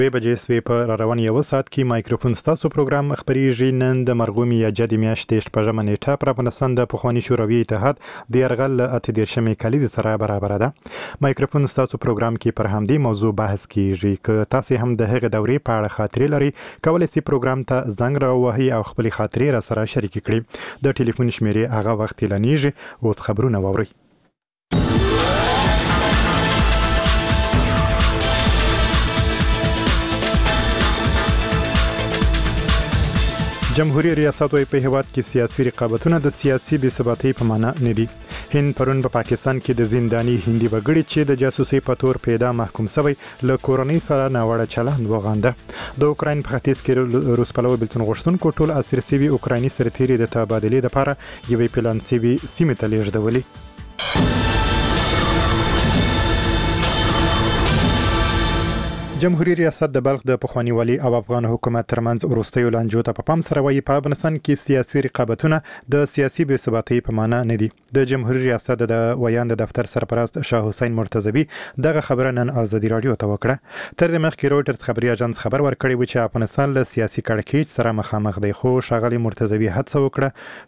بجې سوي په روان یو ساعت کې مایکروفون ستاسو پروګرام خبريږي. نن د مرغومي یا جدي میاشتې شپږمه نیټه پر افغانستان د پخوانی شوروي اتحاد د يرغل اته دیرشمې کلیزې سره برابر ده. مایکروفون ستاسو پروګرام کې پر همدې موضوع بحث کیږي. که تاسو هم د هغه دورې په اړه خاطرې لري کولای شئ پروګرام ته زنګ راوهئ او خپل خاطرې را سره شریک کړئ. د ټلیفون شمیرې هغه وخت اعلانېږي. اوس خبرونه واورئ. جمهوریت ریاست په هیواد کې سیاسي رقابتونه د سیاسي بې ثباتۍ په معنا نه دي. هند پرون په پاکستان کې د زنداني هندي وګړي چې د جاسوسي په تور پیدا محکوم شوی له کورنۍ سره ناوړه چلند وغانده. د اوکراین په ختیځ کې روس پلوي بلتون غوښتونکو ټول اسیر سوي اوکرایني سرتیري د تبادلې لپاره یوې پلان سوي سیمې ته لیږدولي. جمهوریت ریاست د بلخ د پخوانی والی او افغان حکومت ترمنځ وروستیو لانجو ته په پام سره وایي په افغانستان کې سیاسي رقابتونه د سیاسي بې ثباتۍ په معنا نه دي. د جمهوریت ریاست د ویان د دفتر سرپرست شاه حسین مرتضوی دغه خبره نن ازادي رادیو ته وکړه. تر دې مخکې رويټرز خبري اژانس خبر ورکړی و چې افغانستان له سیاسي کړکېچ سره مخامخ دی. خو ښاغلي مرتضوی هڅه وکړه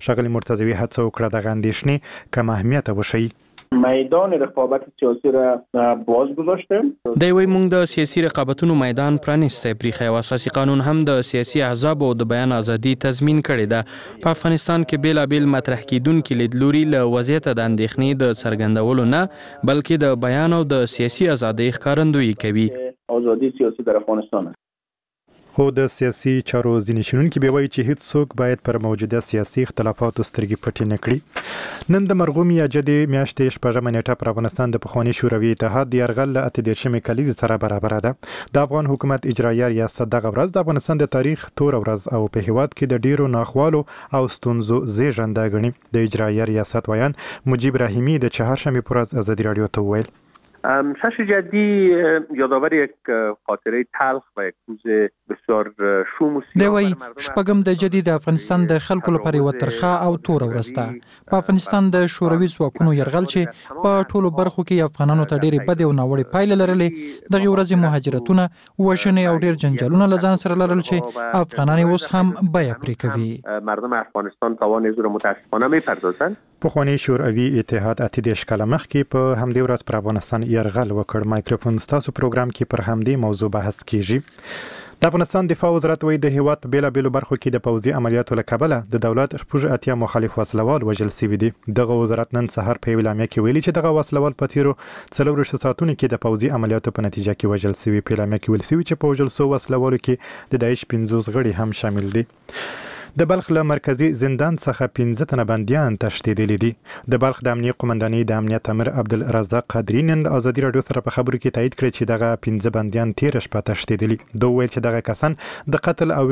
د اندېښنې کم اهمیت وشي. میدان رقابت سیاسی را باز گذاشتیم. دی وی موږ د سیاسي رقابتونو میدان پرانیستی. بریښي او اساسي قانون هم د سیاسي احزابو د بیان ازادي تضمین کړی ده. په افغانستان کې بیلابیل مطرح کیدونکي لیدلوري له وضعیت د اندېښنې د څرګندولو نه بلکې د بیان او د سیاسي ازادۍ ښکارندویي کوي. ازادي سیاسي در افغانستان خو د سیاسي چارو ځینې شنونکي به وایي چې هیڅ څوک باید پر موجوده سیاسي اختلافاتو سترګې پټې نه کړي. نن د مرغومي یا جدي میاشتې شپږمه نیټه پر افغانستان د پخوانی شوروي اتحاد د يرغل له اته دیرشمې کلیزې سره برابر ده. د افغان حکومت اجرایه ریاست دغه ورځ د افغانستان د تاریخ تور ورځ او په هیواد کې د ډیرو ناخوالو او ستونزو زیږنده ګڼي. د اجرایه ریاست ویان مجیب رحیمی د چهارشنبه پر ورځ ازادي رادیو ته وویل شش جدی یادآور یک خاطره تلخ و یک روز بسیار شوم و سیاه. دی وی شپږم د جدي د افغانستان د خلکو لپاره یو ترخه او تور ورځ ده. په افغانستان د شوروي ځواکونو يرغل چې په ټولو برخو کې افغانانو ته ډېرې بدې او ناوړې پایلې لرلې. دغه ورځې مهاجرتونه وژنې او ډېر جنجالونه له ځان سره لرل چې افغانان اوس هم بیه پرې کوي. مردم افغانستان توان زور متاسفانه میپردازند. پخوانی شوروي اتحاد اته دیرش کاله مخکې په همدې ورځ پر افغانستان يرغل وکړ. مایکروفون ستاسو پروګرام کې پر همدې موضوع بحث کیږي. د افغانستان دفاع وزارت وایي د هیواد په بیلابیلو برخو کې د پوځي عملیاتو له کبله د دولت شپږ اتیا مخالف وسلوال وژل شوي دي. دغه وزارت نن سهار په اعلامیه کې ویلي چې دغه وسلوال په تیرو 24 ساعتونو کې د پوځي عملیاتو په نتیجه کې وژل شوي. په اعلامیه کې ویل شوي چې په وژل شوو وسلوالو کې د داعش 50 غړي هم شامل دي. د بلخ له مرکزی زندان څخه 15 تنه بنديان تښتېدلي دي. د بلخ د امنیت قومندانۍ د امنیت امر عبدالرزاق قادری نن ازادي رادیو سره په خبرو کې تایید کړی چې دغه 15 بنديان تیر شپه تښتېدلي. دوی ویل چې دغه کسان د قتل او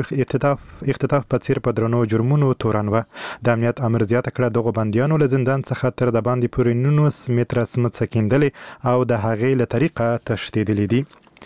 اختطاف په څیر په درنو جرمونو تورن و. د امنیت امر زیاته کړه دغه بنديانو له زندان څخه تر د باندې پورې 19 متره سمڅ کېندلې او د هغې له طریقه تښتېدلي دي.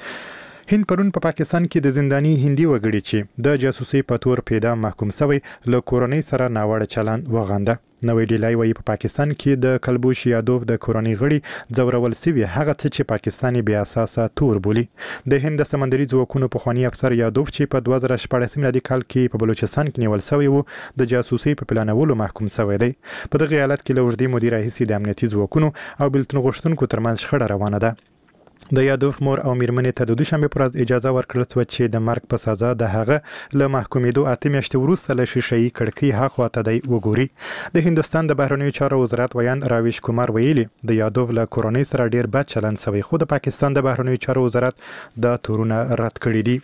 هند پرون په پاکستان کې د زنداني هندي وګړي چې د جاسوسي په تور پیدا محکوم شوی له کورنۍ سره ناوړه چلند وغانده. نوې ډیلای وایي په پاکستان کې د کلبوش یادوف د کورنۍ غړي ځورول شوي هغه څه چې پاکستاني بیا اساسه تور بولي. د هند سمندري ځواکونو پخوانی افسر یادوف چې په 2014 میلادي کال کې په بلوچستان کې نیول شوی و د جاسوسي په پلانولو محکوم شوی دی. په دغه حالت کې له اوږدې مودې راهیسې د امنیتي ځواکونو او بلتون غوښتونکو ترمنځ شخړه روانه ده. د یادوف مور او میرمنې ته د دوشنبه پر ورځ اجازه ورکړل شوه چې د مرګ په سزا د هغه له محکومېدو 8 میاشتې وروسته له شیشه‌ای کړکۍ هاخوا ته دی وګوري. د هندستان د بهرنیو چارو وزارت ویان راویش کومار ویلي د یادوف له کورنۍ سره ډیر بد چلند شوی خو د پاکستان د بهرنیو چارو وزارت دا تورونه رد کړي دي.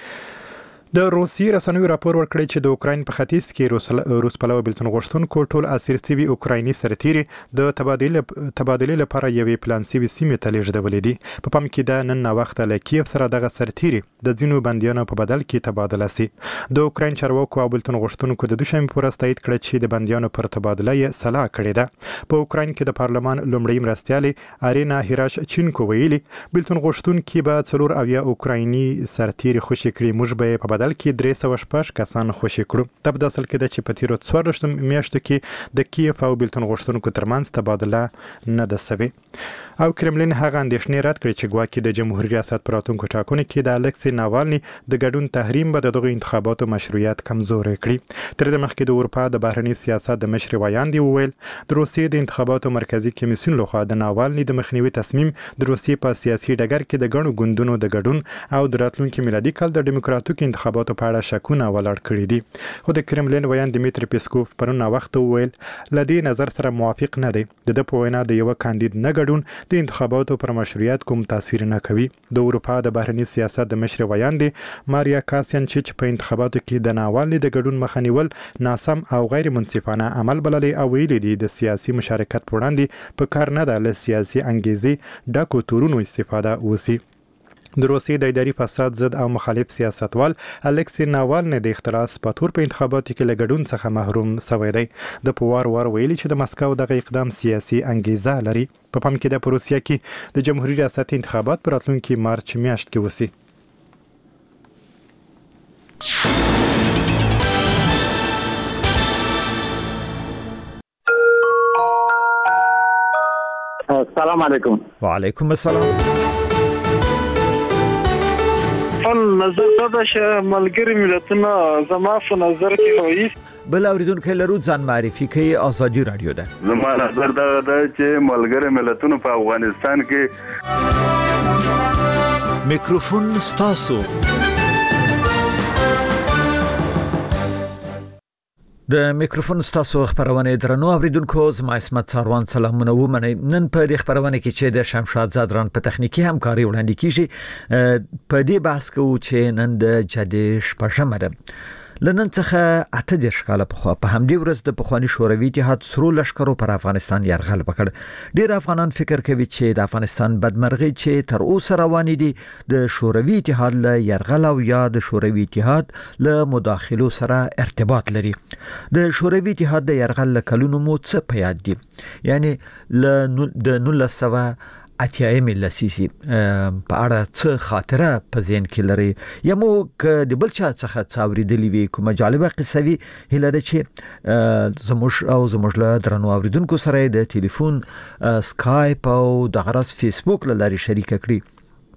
د روسي رسنیو راپور ورکړی چې د اوکراین په ختیځ کې روس پلوي بلتون غوښتونکو ټول اسیر سوي اوکرایني سرتیري د تبادلې لپاره یوې پلان سوي سیمې ته لیږدولې دي. په پام کې ده نن وخت له کیف سره دغه سرتیري د ځینو بندیانو په بدل کې تبادله سي. د اوکراین چارواکو او بلتون غوښتونکو د دوشنبه په ورځ تایید کړ چې د بندیانو پر تبادله یې سلا کړې ده. په اوکراین کې د پارلمان لومړی مرستیالي ارینا هیراش چینکو ویلي بلتون غوښتونکي به 4 اوکرایني سرتیري خوشي کړي موږ به په مقابل کې 306 کسان خوشي کړو. تب د اصل کې د چې په تیرو 14 میاشتو کې د کیف او بیلتون غوښتونکو ترمنځ تبادله نه ده سوي. او کرملین هغه اندېښنې رد کړې چې ګواکې د جمهوریت ریاست پر راتلونکو ټاکنو کې د الکسی ناوالني د ګډون تحریم به دغه انتخاباتو مشروعیت کمزوري کړي. تر دې مخکې د اروپا د بهرني سیاست د مشر وایاندي وویل د روسیې د انتخاباتو مرکزی کمیسیون لخوا د ناوالني د مخنیوي تصمیم د روسیې په سیاسي ډګر کې د ګڼو ګوندونو د ګډون او د راتلونکي میلادي کال د دیموکراتیک انتخاباتو په اړه شکونه ولاړ کړي دي. خو د کرملین وایاند دمیتری پیسکوف پرون وخت وویل لدی نظر سره موافق نه دی. د په وینا د یو کاندید نه ګډون د انتخاباتو پر مشروعیت کوم تاثیر نه کوي. د اروپا د بهرني سیاست د مشر وایاندي ماریا کاسینچیچ په انتخاباتو کې د ناوالني د ګډون مخنیول ناسم او غیر منصفانه عمل بللی او ویلي دي د سیاسي مشارکت په وړاندې په کار نه ده له سیاسي انګیزې ډکو تورونو استفاده وسی. د روسیې د اداري فساد ضد او مخالف سیاستوال الکسی ناوالني د اختلاس په تور په انتخاباتو کې له ګډون څخه محروم شوی دی. د پوار ویلي چې د مسکو دغه اقدام سیاسي انګیزه لري. په پام کې د روسیې کې د جمهوریت ریاست انتخابات پر راتلونکي مارچ میاشت کې وسی. السلام علیکم. وعلیکم السلام. نظر دا چې ملګری ملتونه زما په نظر کې وایي بل اوریدونکو لرو ځان معرفي کوي. ازادي رادیو ده. زما نظر دا چې ملګری ملتونه په افغانستان کې میکروفون ستاسو. د میکروفون ستاسو خبرونه درنو اوریدونکو زما اسمت ساروان سلامونه ومنئ. نن په دې خبرونه کې چې د شمشاد زادران په تخنیکی همکاري وړاندې کیږي په دې بحث کوو چې نن د جدي شپږمه ده. لنن څخه 18 کاله په همدې ورځ د پخوانی شوروي اتحاد سرو لشکرو پر افغانستان یرغل وکړ. ډیر افغانان فکر کوي چې د افغانستان بدمرغي چې تر اوسه روان دي د شوروي اتحاد له یرغل او یا د شوروي اتحاد له مداخلو سره ارتباط لري. د شوروي اتحاد د یرغل له کلونو مو څه په یاد دي؟ یعنی د 1980 لسیسی په اړه څه خاطره په ذهن کې لري یا مو ک د بل چا څخه څاوریدلې وي کومه جالبه قصه وي؟ هله ده چې زموږ له درنو اوریدونکو سره د ټلیفون سکایپ او د غرض فیسبوک له لارې شریک کړي.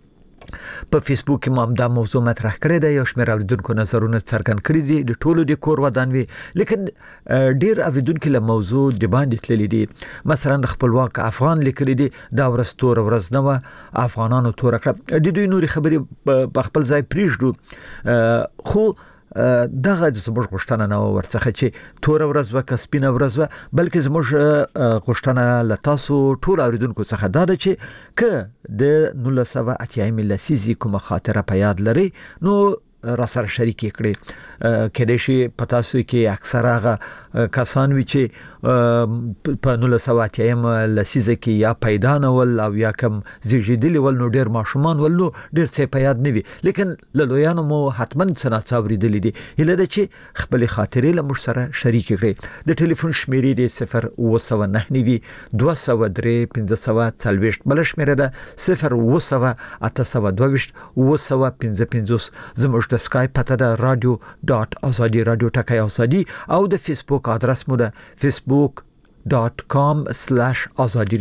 په فیسبوک کې مو دا موضوع مطرح کړی دی. یو شمېر اوریدونکو نظرونه څرګند کړي دي. د ټولو د کور ودان وي لیکن ډیر اوریدونکو له موضوع د باندې تللی دي. مثلا خپلواک افغان لیکلي دي دا ورځ تور ورځ نه و افغانانو تور کړه. د دوی نوري خبرې په خپل ځای پریږدو خو دغه زموږ غوښتنه نه ورڅخه چې تور ورځ وکړه سپینه ورځ و بلکې زموږ غوښتنه له تاسو ټول اوریدونکو څخه دا ده چې که د 1980 لسیزې کومه خاطره په یاد لري نو را سره شریک کړي. کله چې پتا سو کې اکثر هغه کسان وی چې په 1980 لسیزه کې یا پیدا نه ول او یا کم زیږیدلی ول نو ډیر ماشومان ول نو ډیر څه په یاد نه وي لیکن لویانو مو حتمن څه څاوریدلې دي. هله ده چې خپل خاطرې له موږ سره شریک کړي. د ټلیفون شمیرې د 0992 203 1540 بل شمیره ده 09 822 955 زموږ د سکایپ پته ده radio.azadi radio ټکای ازادي او د فیسبوک ادرس مو ده facebook.com/azadi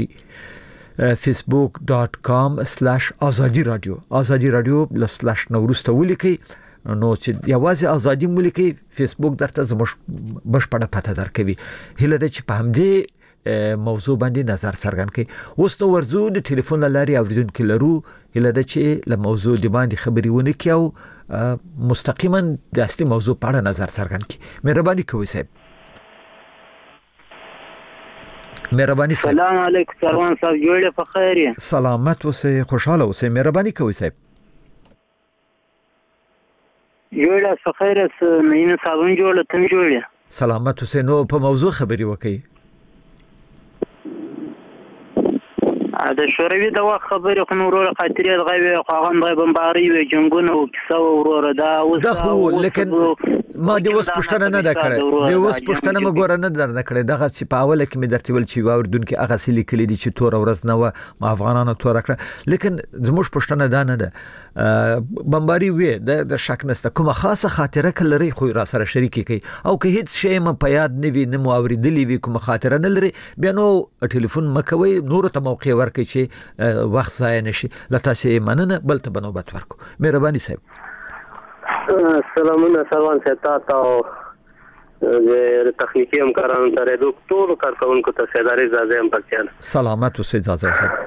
facebook.com/azadi radio azadi radio // نورسته ولیکي نو چې یوازې ازادي ملکی فیسبوک درته زموږ بشپړه پته درکوي. هله ده چې په همدې موضوع باندې نظر څرګند کړي. اوس نو ورزو د ټلیفون لاري اوریدونکو لرو. هله ده چې له موضوع دی باندې خبري ونه کیو مستقیما د اصلي موضوع په اړه نظر څرګند کړي. مهرباني کوئ صاحب. مهرباني صاحب. سلام علیکم سروان صاحب جوړه په خیر یې؟ سلامت اوسئ خوشاله اوسئ. مهرباني کوئ صاحب. جوړه په خیر اوسئ. مینه صاحب جوړه تم جوړه. سلامت اوسئ. نو په موضوع خبري وکړئ. د شوروي د وخت خبرې خو نور خاطرې د غوي خواغان د بمباري وي جنگونه او کیسه ورور دا خو لیکن ما د اوس پښتنه نه دا کړې د اوس پښتنه مګور نه درنه کړې دغه چې په اوله کې مې درته ویل چې واوردونکو هغه سلی کلی دي چې تور ورځ نه و ما افغانانو تور کړ لیکن زموږ پښتنه دا نه ده بمباري وي د شک نسته کومه خاصه خاطره کلري خو را سره شریکي کوي او که هیڅ شی ما په یاد نه وي نه مو اوریدلی وي کومه خاطره نه لري بیا نو ټلیفون مکوي نور ته موقع ورکړي چې وخت ضایع نشي لته مننه بل ته بنوبت ورکو مهرباني صاحب سلامونه سلام ستاسو د تخنیکی همکارانو سره د ټول کارکونکو ته سیداري زازه هم پکې سلامت اوسئ زازه صاحب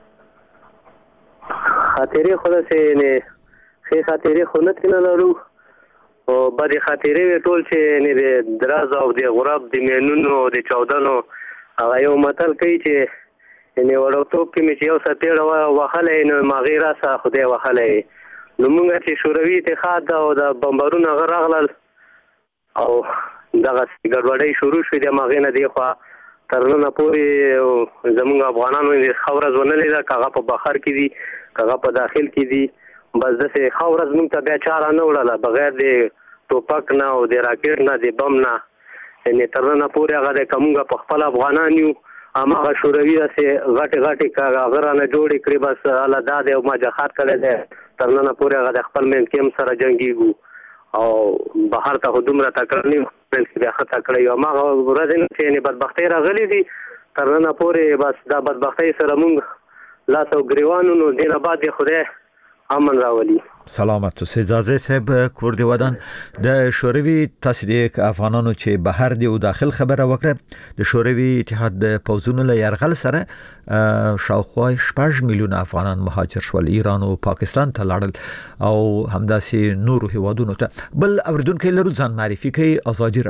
خاطرې خو څه نه خې خاطرې خو نه لرو او باندې خاطرې ټول چې نه د دراز او د غراب د مینونو د چودنو هغه یو متل کوي چې نه ورته کې مې یو ستېړه وهلې نو ماغیرا سره خدای وهلې نو موږ چې شوروي اتحاد او د بمبارونو غراغلل او دغه ګډوډۍ شروع شوه د ماغینه دی خو ترنه پورې زموږ افغانانو د خورز ونلې دا کاغه په بخار کې دي کاغه په داخل کې دي بس د څه خورز موږ ته بیا چاره نه وړاله بغیر د ټوپک نه او د راکټ نه د بم نه یعنی ترنه پورې هغه د کومه په خپل افغانان یو امغه شوروي سه غټي کاغه غرانه جوړې کړې بس الله داد او ماجخات کړل دي ترنه پورې هغه د خپل من کې سره جنگيږي او بهر ته دومره تکړنی چې بیا خطا کړی او ما ورځ نه چې بدبختی راغلی دي ترنه پورې بس دا بدبختی سره مونږ لاس او ګریوانو نو دینه بعد خدای امن راولي سلامت اوسئ زازه صاحب کور دی ودان د شوروي تصدیق افغانانو چې بهر دی او داخل خبره وکړه د شوروي اتحاد د پوزونو له يرغل سره شاوخوا 6 میلیون افغانان مهاجر شول ایران او پاکستان ته لاړل او همداسې نورو هیوادونو ته بل اوردونکو لرو ځان معرفي کوي ازادي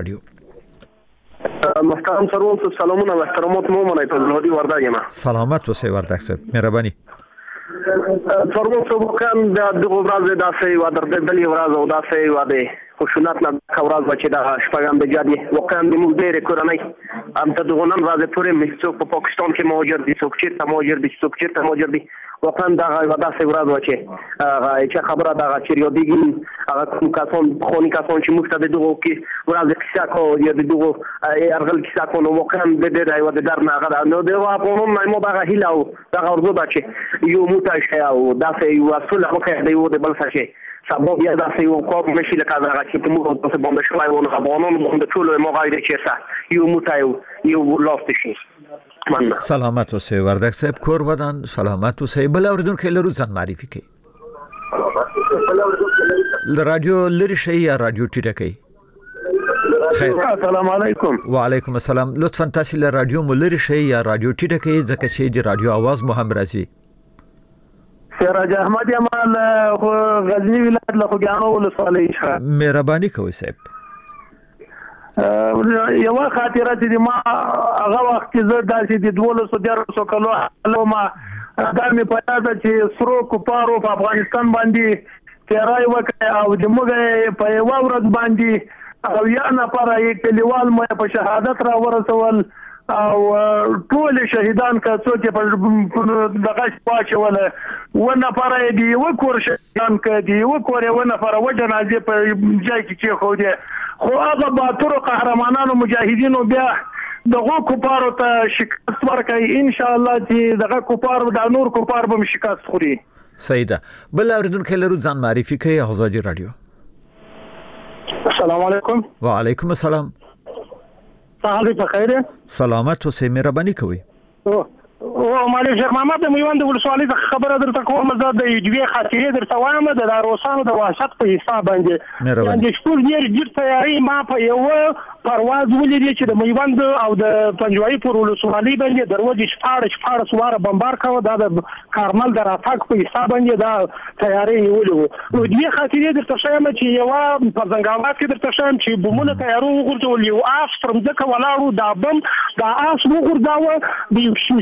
رادیو محترم سرور سلامونه محترمات مومنه په زلودي وردګ ما سلامت اوسئ وردګ صاحب مهرباني سرور صبحان د دغه ورځ داسې و درځلې ورځ او داسې و د خشونت نه کورز بچی د شپږم د جادي واقعا د موږ ډېر کورنۍ ام ته دغه نن ورځ پورې مستو په پاکستان کې موجود دي څوک چې ته موجود دي واقعا دا داسې ورځ و چې خبره دا چې یو دیږي هغه کوم کسان چې موږ ته دغه کې ورځ کیسه کو یا دغه ارغل کیسه کو نو واقعا د دې د درنه هغه نو د افغانانو مې مو دا هیله او دا ورځو دا چې یو متعشه او داسې یو اصل هغه دی و د بل څه سبب یا داسې یو کوم نشي لکه دا چې موږ په باندې شوای و نو افغانانو د ټولو مو غاړي چې څه یو متعو یو لاست شي سلامت اوسئ وردګ صاحب کور ودان سلامت اوسئ بل اوردونکو لرو ځان معرفي کوي رادیو لری شي یا رادیو ټیټه کوي خیر السلام علیکم وعلیکم السلام لطفا تاسو له رادیو ملری شي یا رادیو ټیټه کوي ځکه چې د رادیو आवाज مو هم راځي سراج احمد یمال غزنی ولایت له خوګانو ولسوالۍ ښه مهرباني کوئ صاحب یو خاطره چې ما هغه وخت کې زه داسې د 1200 کلو ما دا مې په یاد چې سرو کوپارو په افغانستان باندې تیرای وکړ او د موږ په یو ورځ باندې او یا نفر یې کلیوال مې په شهادت را ورسول او ټول شهیدان کا څوک په دغه واچول و نفر دی وکور شهیدان کا دی وکور و نفر و جنازه په ځای کې چې خو دی خو هغه باتور قهرمانانو مجاهدینو بیا دغه کوپارو ته شکست ورکړي ان شاء الله چې دغه کوپار د نور کوپار به شکست خوري سیده بل اوردونکو لرو ځان معرفي کوي ازادي رادیو السلام علیکم وعلیکم السلام صحابي په خیر سلامت اوسئ مهرباني کوئ او مالک شیخ محمد د میوند ولسوالۍ خبره درته کوم زه د یوې خاطرې درته وایم د روسانو د وحشت په حساب باندې د شپږ ډیر ډیر تیاری ما په یو پرواز ولیدې چې د میوند او د پنجوایي پر ولسوالۍ باندې دروازې شپاړس واره بمبار کاوه دا د کارمل د راتګ په حساب باندې دا تیاری نیولې وو نو دې خاطرې درته شایم چې یو په زنګاوات کې درته شایم چې بمونه تیارو وګورځول یو آس تر ځکه ولاړو دا بم دا آس وګورځاوه د شمشخانه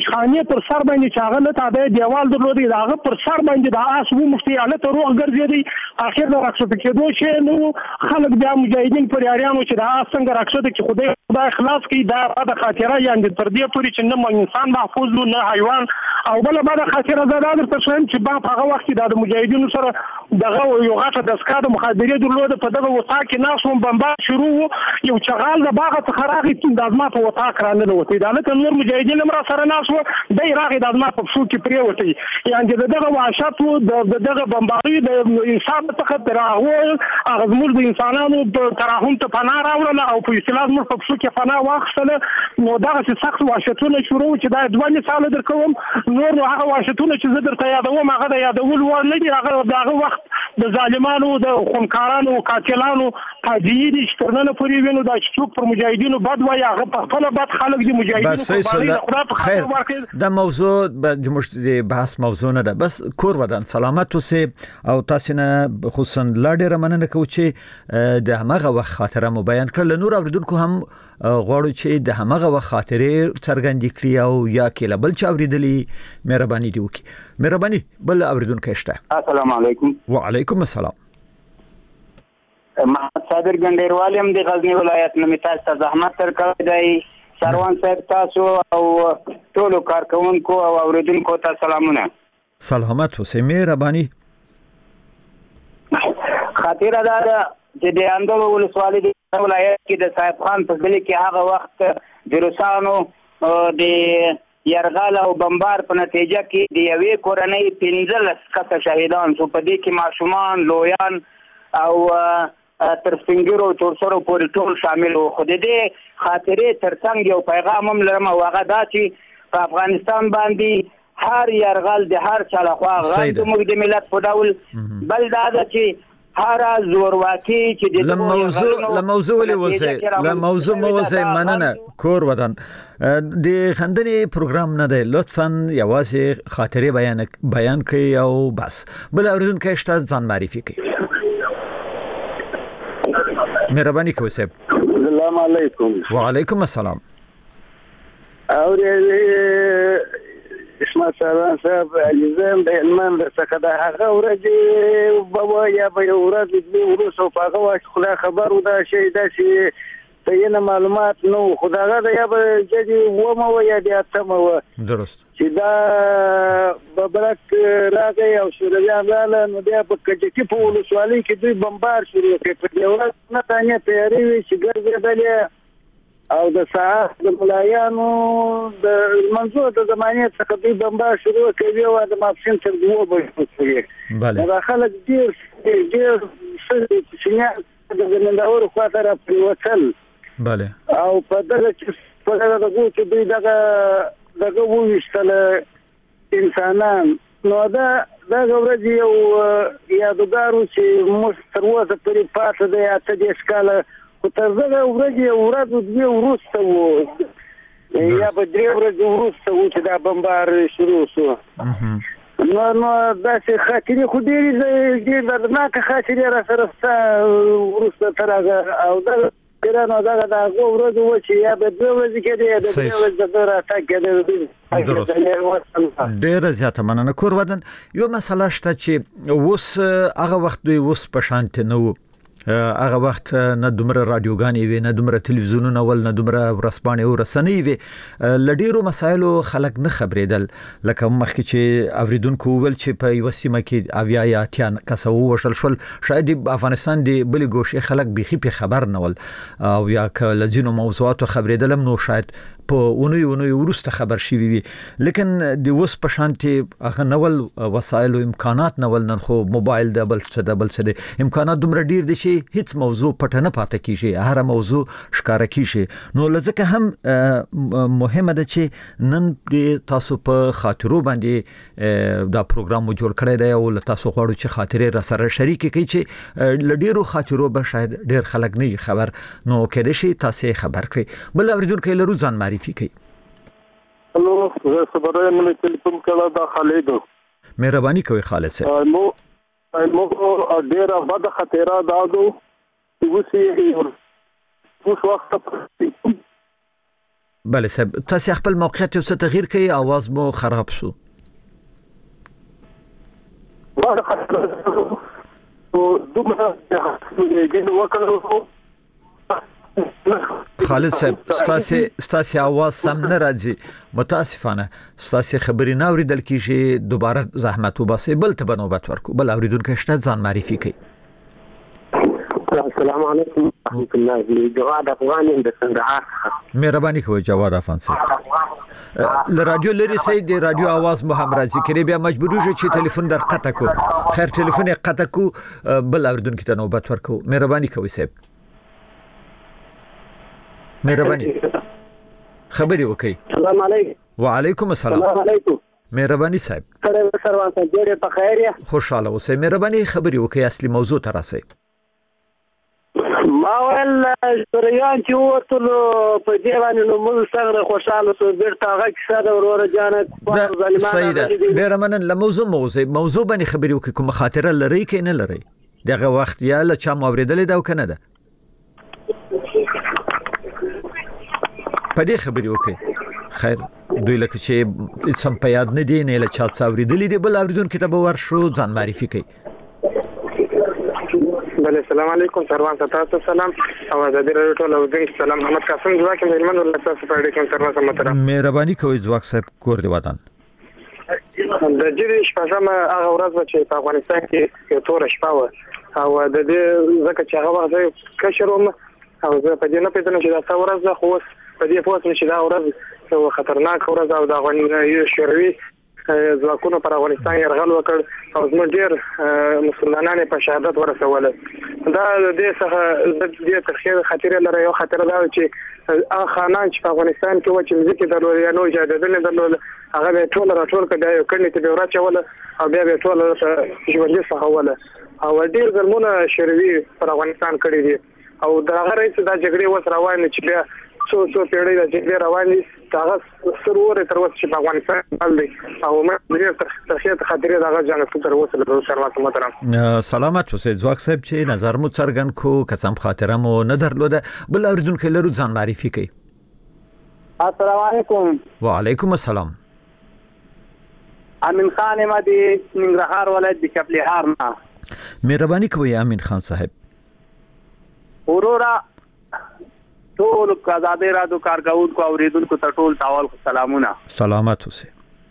پر سر باندې چاغه نه تابع دیوال درلودي داغه پر سر باندې د آس وو مفتي اله ته روغ ګرځېدي اخر د رخصت کېدو شي نو خلک بیا مجاهدین پر یاریانو چې د آس څنګه رخصت کې خدای خلاص کړي دا د خاطره یعنی تر دې پورې چې نه انسان محفوظ نه حیوان او بل بعد خاطره زده درته شوم چې په هغه وخت کې د مجاهدینو سره دغه یو غټه دسکا د مخابرې درلوده په دغه وثاق کې ناسوم بمبار شروع یو چغال د باغ څخه راغی د ازما په وثاق را نه وتی دا نه نور مجاهدین هم را سره ناسو دای راغی د ازما په شو کې پرې وتی یعنی دغه وحشت دغه بمباري د انسان څخه تر هغه زموږ د انسانانو په تراهم ته پناه راوړل او په اصطلاح موږ په شو کې پناه واخیستل نو دا چې سخت وحشتونه شروع چې دا 2 مثال درکوم نور هغه وحشتونه چې زه درته یادوم هغه د یادول وړ نه دي هغه وخت د ظالمانو د خونکارانو قاتلانو فاجعې دي چې ترنه پورې وینو دا چې څوک پر مجاهدینو بد وایي هغه په خپل بد خلک دي مجاهدینو خیر د موضوع د بحث موضوع نه ده بس کور ودان سلامت اوسه او تاسو نه خصوصا لا ډیره مننه کوم چې د هغه وخت خاطره مو بیان کړل نور اوریدونکو هم غواړو چې د هغه وخت خاطره څرګند کړي او یا کې لبل چا اوریدلی مهرباني دی وکي مهرباني بل اوریدونکو شته السلام علیکم وعلیکم السلام محمد صادر ګنډیروالم د غزنی ولایت نه میتاس ته زحمت ترکړی دی سروان صاحب تاسو او ټول کارکونکو او اوریدونکو ته سلامونه سلامت اوسئ مهرباني خاطره دا چې د اندو ولسوالۍ د ولایت کې د صاحب خان په ځل کې هغه وخت د روسانو د يرغل او بمبار په نتیجه کې د یوې کورنۍ 15 کسه شهیدان شو په دې کې ماشومان لویان او تر سنگیرو تر سره پورې ټول شامل وو خو د دې خاطرې ترڅنګ یو پیغام هم لرم او هغه دا چې په افغانستان باندې هر يرغل د هر چا لخوا غواړي موږ د ملت په ډول بل دا چې هر زورواکي چې د موضوع ولې مننه کور ودان د خندنې پروګرام نه دی لطفاً یوازې خاطرې بیان کړئ او بس بل اوریدونکو شته ځان معرفي کړئ مهرباني کوئ صاحب السلام علیکم وعلیکم السلام اور اسماعیل سروان صاحب علیزم د علمان د څخه د هغه ورځې بابا یا به ورځ د ورسو په هغه وخت خلا خبر ودا شي دا چې تېنه معلومات نو خداغه د یا به چې و مو یا د اتمه درست چې دا ببرک راغی او شورویان رااله نو بیا په کجکی په ولسوالۍ کې دوی بمبار شروع کړ په یو ورځ نه تانه تیاری وی چې ګرځېدل او د ساعت د ملایانو د منځو د زمانه څخه دوی بمبار شروع کوي او د ماپشن تر 2 بجې بله دا خلک ډیر چې د زمنداور خاطر په وصل بله او په دغه چې په دغه چې دوی دغه وښتل انسانان نو دا ورځ یو یادګارو چې موږ تر اوسه پرې پاتې دی اته د ښکاله خو تر دغه ورځ یو ورځ دوی وروسته وو یا په درې ورځې وروسته وو چې دا بمبار شروع شو نو دا چې خاطرې خو ډېرې دردناکه خاطرې را سره وروسته تر هغه او دا ګرانو دا ورځ و چې یا به 2 ورځې کې دی د 2 ورځې د راټک کې ډېر زیاته مننه کور ودان یو مسله شته چې اوس هغه وخت دوی اوس په شانت نه وو هغه وخت نه دومره رادیوګانې وي نه دومره تلویزیونونه ول نه دومره ورسپانې او رسنۍ وي لډیرو مسایلو خلک نه خبرېدل لکه مخکې چې اوریدونکو ول چې په یو سیمه کې اویا یا اتیا کسو وشل شول شاید افغانستان دی بل ګوشه خلک بيخي په خبر نه ول او یا کله ځینو موضوعاتو خبرېدل نو شاید په اونۍ ورسته خبر شي وي لیکن د وس په شانتي هغه نول وسایل او امکانات نول نن خو موبایل د بل څه امکانات دومره ډیر دي چې هیڅ موضوع پټ نه پاتې کیږي هر موضوع ښکارا کیږي نو لکه هم مهمه ده چې نن د تاسو په خاطرو باندې دا پروګرام جوړ کړی دی او تاسو غواړو چې خاطرې را سره شریک کړئ چې لډیرو خاطرو به شاید ډیر خلک نه خبر نو کېدې شي تاسو خبر کړئ بل اوریدونکو لرو ځان معرفي کړئ الو زه صبره مې ټلیفون کړه دا خالد مهرباني کوي خالد صاحب مو ډیره بد خطر دادو چې وسی اوس وخت بله صاحب تاسو خپل موقعیت یو څه تغییر کړئ आवाज مو خراب شو خالد صاحب ستاسو आवाज سم نه راځي متاسفانه ستاسو خبرې نه اوریدل کیږي دوباره زحمت وباسئ بل ته بنوبت ورکو بل اوریدونکو شته ځان معرفي کړئ السلام علیکم ورحمۃ اللہ جواد افغان د کندهار مهرباني کوئ جواد افغان صاحب ل رادیو لري سي د رادیو आवाज مو هم راځي کړي بیا مجبور یو چې ټلیفون در قطع کو خیر ټلیفون یې قطع کو بل اوریدونکو ته نوبت ورکو مهرباني کوئ صاحب مهرباني خبري وکي السلام علیکم وعلیکم السلام علیکم مهرباني صاحب سروان صاحب ډېر په خیر یا خوشاله اوسئ مهرباني خبري وکي اصلي موضوع ته راسئ ما ول شریان چې وته په دې باندې نو موږ څنګه خوشاله سو بیرته هغه کیسه د ورور جان سیده ډېر منن موضوع باندې خبري وکي کوم خاطره لري کې نه لري دغه وخت یا له چا موریدل دا کنه ده په دې خبري وکي خیر دوی لکه چې سم په یاد نه دی نه له چا څاوري دي بل اوریدونکو ته به ورشو ځان معرفي کوي بله السلام علیکم سروان تاسو سلام او د دې ټول اوریدونکو سلام محمد قاسم ځواک مېرمن الله تاسو په دې کې سروان محترم مهرباني کوئ ځواک صاحب کور دی وطن د جدي شپږم هغه ورځ چې په افغانستان کې یو تور شپه و او د دې ځکه چې هغه وخت کشروم او زه په دې نه پېژنم چې دا ورځ خو په دې پوه شم چې دا ورځ یو خطرناک ورځ او د افغانستان شوروي ځواکونو پر افغانستان یرغل وکړ او زموږ ډېر مسلمانان په شهادت ورسول دا د دې څخه د دې تخیر خطر لري یو خطر دا چې هغه خانان چې په افغانستان کې و چې ځکه د لوريانو اجازه نه درلود هغه ټول راټول کړي یو کړي ته به راچول او بیا به ټول ژوند څخه وله او ډېر ظلمونه شوروي پر افغانستان کړی دي او دا هغه رئیس دا جګړې وس روانه چې بیا څو پیړۍ د جګړې روانې هغه سرور تر اوسه په افغانستان باندې او موږ تخیل خاطر دا جنگ تر اوسه له سروان محترم سلامت اوسئ ځواک صاحب چې نظر مو څرګند کو قسم خاطره مو نه درلوده بل اوریدونکو لرو ځان معرفي کوي السلام علیکم وعلیکم السلام امین خان مدي ننګرهار ولایت د چپلیهار نه مهرباني کوئ امین خان صاحب اورورا ټول آزادۍ رادیو کارکونکو اوریدونکو ته ټول تاول سلامونه سلامت اوسئ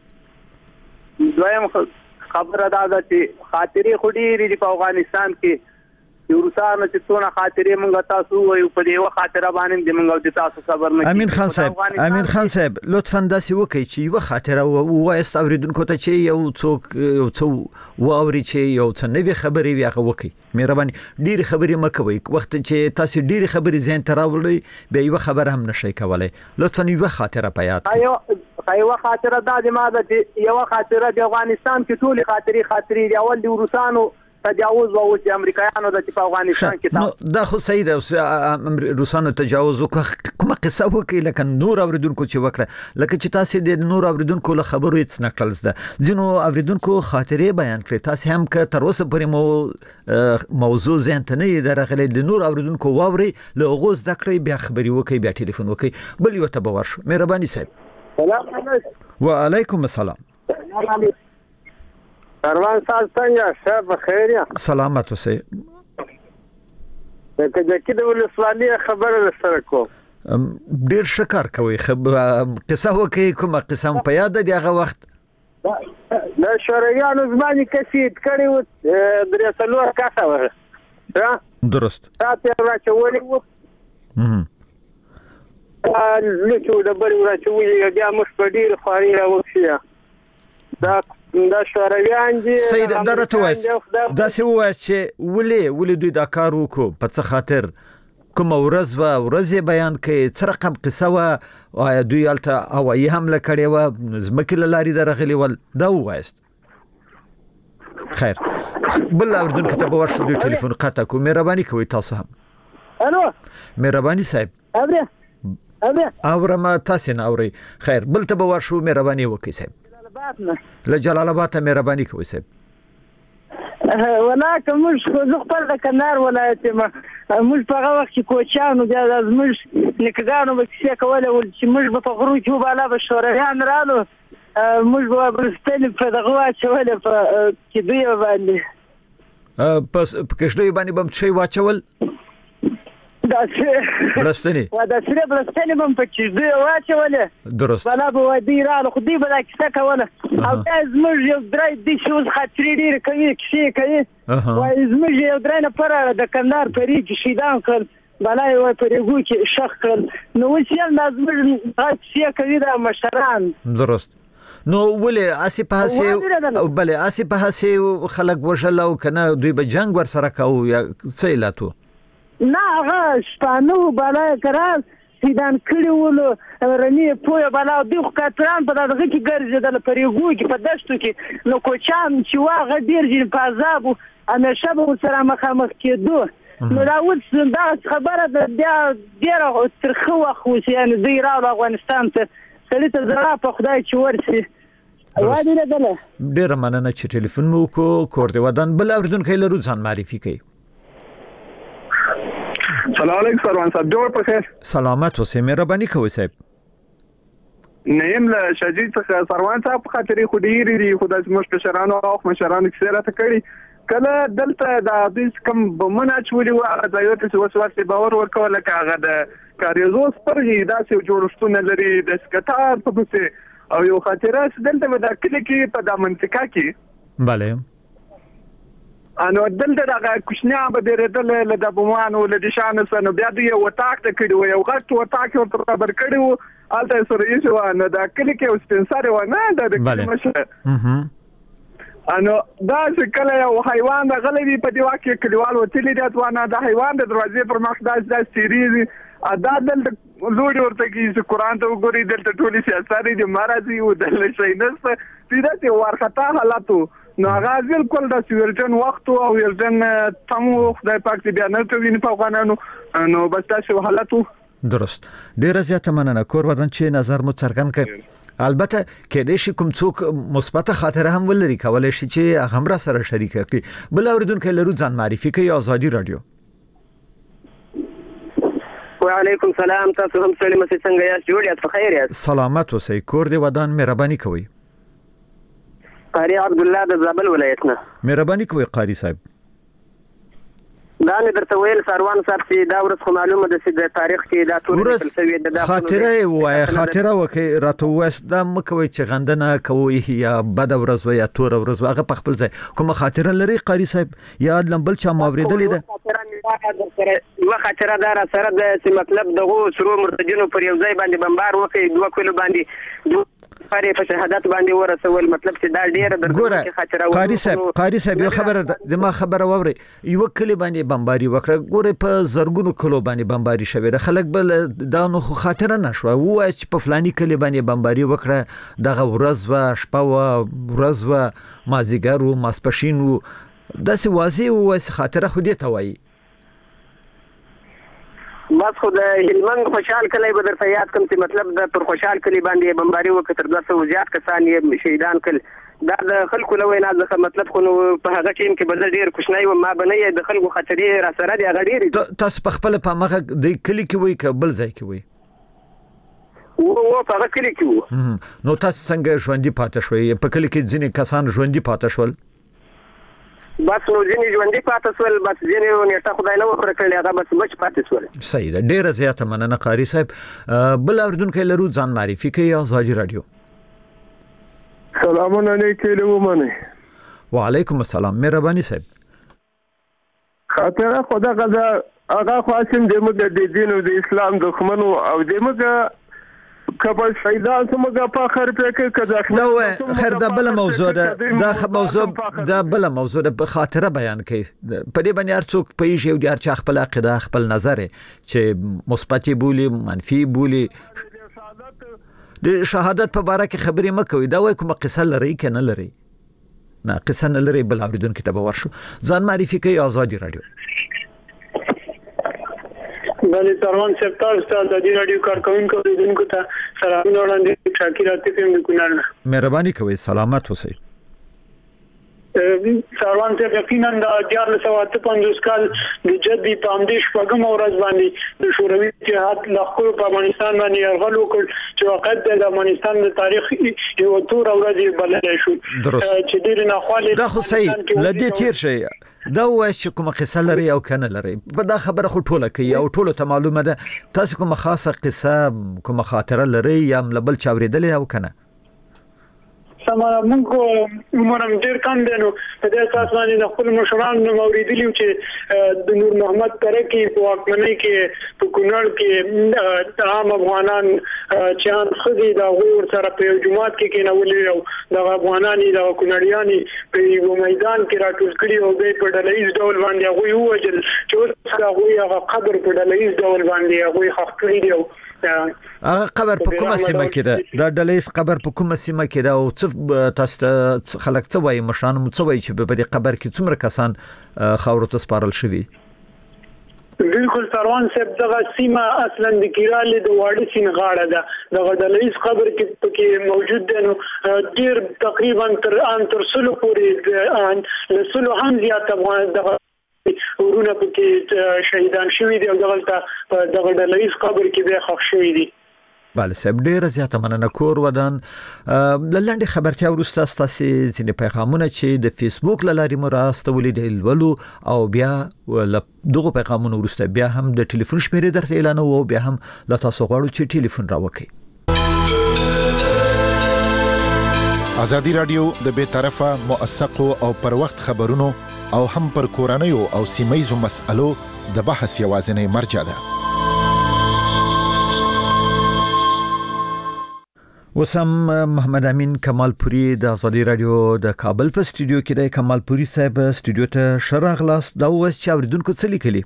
دویم خبره دا ده چې خاطرې خو ډېرې دي په افغانستان کې روسانو چې څونه خاطرې مونږ تاسو وایو په دې وخت خاطره باندې موږ د تاسو خبر نه امین خان صاحب لطفا داسې وکړئ چې یو خاطره وایست اوریدونکو ته چې یو څوک واوري چې یو څه نوې خبرې وي هغه وکړي مهرباني ډېرې خبرې مه کوئ وخت چې تاسو ډېرې خبرې ذهن ته راوړئ بیا یو خبره هم نشئ کولی لطفا یو خاطره په یاد کړئ یو خاطره دا د ما ده چې یو خاطره د افغانستان کې ټول خاطرې دی اول د روسانو تجاوز او چې امریکایانو د په افغانستان کې دا خو صحیح ده روسانو تجاوز کومه قصه وکړي لکه نور اوریدونکو چې وکړه لکه چې تاسو د نور اوریدونکو له خبرو هیڅ نکړل زده ځینو اوریدونکو خاطرې بیان کړي تاسو هم که تر اوسه پورې موضوع ذهن ته نه درغلي د نور اوریدونکو واوري له غوز د کړی بیا خبري وکړي بیا ټلیفون وکړي بل یو ته باور شو مهرباني صاحب سلام علیکم وعلیکم السلام سروان صاحب څنګه شب خیر یا سلامت اوسئ د کې د ولسوالۍ خبره سره کوم ډیر شکر کوي قصه وکي کومه قسم په یاد دی هغه وخت د شورویانو زماني کسید کړي و درې څلور کاسه و درست تاسو راچولې و لکه د بل راچولې بیا مخ په ډیر خاري راوښیا دا شورویان دي سید درته وایي دا څه وایي چې ولې دوی دا کار وکړو په څه خاطر کوم ورځ بیان کوي څه رقم قصه و دوی الته هوایي حمله کړې و ځمکې له لارې درغلي ول دا وایست خیر بل اوریدونکو ته به ورشو دوی ټلیفون قطع کو مهرباني کوئ تاسو هم الو مهرباني صاحب اورم تاسو نه اوري خیر بل ته به ورشو مهرباني وکړئ صاحب له جلال آباد ته مهرباني کوئ صاحب ولکه موږ خپل د کندهار ولایت موږ په هغه وخت کې کوچانو بیا د زموږ نیکګانو به کیسې کولې چې موږ به په غرو کې وباله به شورویان رالو موږ به بلستلې په دغه واچولې په کیدیو باندې پس په کښتۍ باندې بم څه واچول دا څه بلستنی دا څه بلستنی بم په کیدیو واچولې درست بلا به ودی رالو خو دې به دا کیسه کوله او دا زموږ یو درې د شوز خاطرې ډېر کوي کیسې کوي وای زموږ یو درې نه پر د کندهار پرې کې شیدان کړ بلای وای پرېګو کې شخ کړ نو وسیل لازم کیسې کوي دا مشران درست نو ولې اسی په هسه بلې اسی په هسه خلک وشل او کنه دوی به جنگ ور سره کاو یا څه لاتو نه هغه شپانو بلای کراس سیدان کړي ولو رنی پوهه بلا د خاطران په دغه کې ګرځیدل پرېګو کې په دشتو کې نو کوچان چې واغه ډیر جن په عذاب همیشه به سره مخامخ کېدو نو راوځ دا خبره د ډیر ترخه خو یعنی د ایران افغانستان ته سړی ته زړه په خدای چې ورسي وادي نه دله ډیر مننه چې ټلیفون مو کو کور دی ودان بل اوردونکو لرو ځان معرفي کوي سلام علیکم سروان صاحب جوړ په خیر سلامت اوسې مهرباني کوئ صاحب نیم له شجیع څخه سروان صاحب خاطرې خو ډېرې دي خو د زموږ مشرانو او مشرانو کیسې راته کړي کله دلته د حدیث کم بمونه اچولي وو هغه ځایو ته وسوسې باور ورکول لکه هغه د کاریزو سپرغې داسې جوړښتونه لري د سکتار په پسې او یو خاطره دلته د کلي کې په د منطقه کې بله انو دلته دغه کوشنیا به درېدل له د بومانو له دشانو سره بیا د یو وټاک ته کړي یو غټ وټاک ورته خبر کړي وو الته سره یې شو نو د کلي کې اوسپنسار و نه د کلي مشه انو دا چې کله یو حیوان د غلبي په دی واکه کلیوال وتلی دی ځوانه د حیوان د دروازې پر مخ د سیریز ادا دل لوړ ورته کې قرآن ته وګوري دلته ټولي سیاسي دي مرضی او د شینس پیرته ورختا حالاتو نو هغه بالکل د سیورجن وخت او ورجن تمو خدای پاک دې بیا نه کوي په افغانانو نو بس تاسو حالاتو درست ډیر زیاته مننه کور ودان چې نظر مو څرګند کړ البته کېدې شي کوم څوک مثبت خاطره هم ولري کولای شي چې هم را سره شریک کړي بل اوریدونکو لرو ځان معرفي کوي ازادي رادیو وعلیکم السلام تاسو هم سلام څنګه یاست جوړ یاست بخیر یاست سلامت اوسئ کور دې ودان مهرباني کوئ قاری عبد الله د زابل ولایتنا مهرباني کوئ قاری صاحب دا نه درته ویل سروان صاحب چې دا ورځ خو معلومه ده چې د تاریخ کې دا ټول فلسفي د خاطره وای خاطره وکي راته وس دا مکوي چې غندنه کوي یا بد ورځ یا تور ورځ هغه په خپل ځای کوم خاطره لري قاری صاحب یا لمبل چا ماوریدلې ده یو خاطره دا را سره د مطلب دغه سرو مرتجنو پر یو ځای باندې بمبار وکي 2 کیلو باندې پاره په شهادت باندې ورسول مطلب چې دا ډیره درګه خاطره و قاری صاحب یو خبره د ما خبره ووري یو کلی باندې بمباري وکړه ګوره په زرګونو کلو باندې بمباري شوی خلک بل دا نو خاطره نشو وای چې په فلاني کلی باندې بمباري وکړه دغه ورځ و شپه و ورځ و مازیګر و ماسپښین و داسې واضح و خاطره خو دې ته وایي بس خو د هلمند خوشحال کلی به درته یاد کوم چې مطلب د پر خوشحال کلی باندې بمباري وکړه تر 200 زیات کسان یې شهیدان کړل دا د خلکو له وینا ځکه مطلب خو نو په هغه ټیم کې بدل ډیر کوښنۍ و ما بنې د خلکو خاطرې را سره دی هغه ډیر تاسو په خپل په مخه د کلی کې وای کبل ځای کې وای او په هغه کلی کې وو نو تاسو څنګه ژوندۍ پاتې شوي په کلی کې ځینې کسان ژوندۍ پاتې شول بس نو ځینې ژوندۍ پاتې شول بس ځینې نیټه خدای نه ورکړل هغه بس بچ پاتې شول صحیح ده ډیر زیاته مننه قاری صاحب بل اوردونکو لرو ځان معرفي کوي ازادي رادیو سلام علیکم وعلیکم السلام مهرباني صاحب خاطره خدا غزا هغه خاصم دمو د دین او د اسلام دښمنو او دمو کبل شهیدان څنګه په اخر په کې کدا خیر دا بل موضوع ده دا بل موضوع ده خاطره بیان کوي په دې باندې هر څوک پیښ یو د هر چا خپل عقیده خپل نظر چې مثبت بولی منفي بولی د شهادت په اړه کې خبرې مکوئ دا وای کوم قصه لري کنه لري نه قصه نه لري بل اوریدونکو ته به ورشو ځان معرفي کوي ازادي رادیو بله سروان صاحب تاسو ته د دې رادیو کارکونکو اوریدونکو ته سلامونه وړاندې شاکر عاطف یم د کونړ مهرباني کوئ سلامت اوسئ ساروان ته یقینا د 1455 کال د جدي پامدیش پغم اورز باندې د شوروي اتحاد لخوا په افغانستان باندې یرغل وکړ چې وخت د افغانستان د تاریخ یو تور ورځ بلل شو چې ډیر نه خالي دا خو صحیح لدې تیر شي دا وایي چې کومه قصه لري او کنه لري په دا خبره خو ټوله کوي او ټوله ته معلومه ده تاسو کومه خاصه قصه کومه خاطره لري یا ملبل چاوریدل او کنه سمه موږ عمرم ډیر کم دی نو په دې اساس باندې د خپل مشرانو موریدلی چې د نور محمد ترکی په واکمنۍ کې په کونړ کې عام افغانان چان خدي دا ور سره په جماعت کې کېنولې او د افغاناني د کونړیاني په یو میدان کې راټول کړي او د په ډلهیز ډول باندې هغه وجل چې اوس هغه قبر په ډلهیز ډول باندې هغه خښ کړی دی هغه قبر په کومه سیمه کې ده دا ډلهیز قبر په کومه سیمه کې ده او تاسو خلک څه وایي مشران مو څه وایي چې په دې قبر کې څومره کسان خاورو ته سپارل شوي بالکل سروان صاحب دغه سیمه اصلا د کیرالې د واړې سین غاړه ده د غډلېس قبر کې موجود دی نو ډیر تقریبا تر سلو پورې له سلو هم زیات افغان دغه ورونه پکې شهیدان شوي دي او دغه غډلېس قبر کې به خښ شوي دي بله صاحب ډیره زیاته مننه کور ودان لنډه خبرتیا وروسته ستاسو ځینې پیغامونه چې د فیسبوک له لارې مو راستولي دي لولو او بیا دغه پیغامونه وروسته بیا هم د ټلیفون شمیرې درته اعلانوو او بیا هم له تاسو غواړو چې ټلیفون راوکړئ. ازادي رادیو د بې طرفه موثقو او پر وخت خبرونو او هم پر کورنیو او سیمایزو مسألو د بحث یوازینی مرجع ده. وسم محمد امین کمالپوری د ازادي رادیو د کابل په سټوډیو کې د کمالپوری صاحب سټوډیو ته شراغلاس دا اوس چې اوریدونکو څه لیکلي.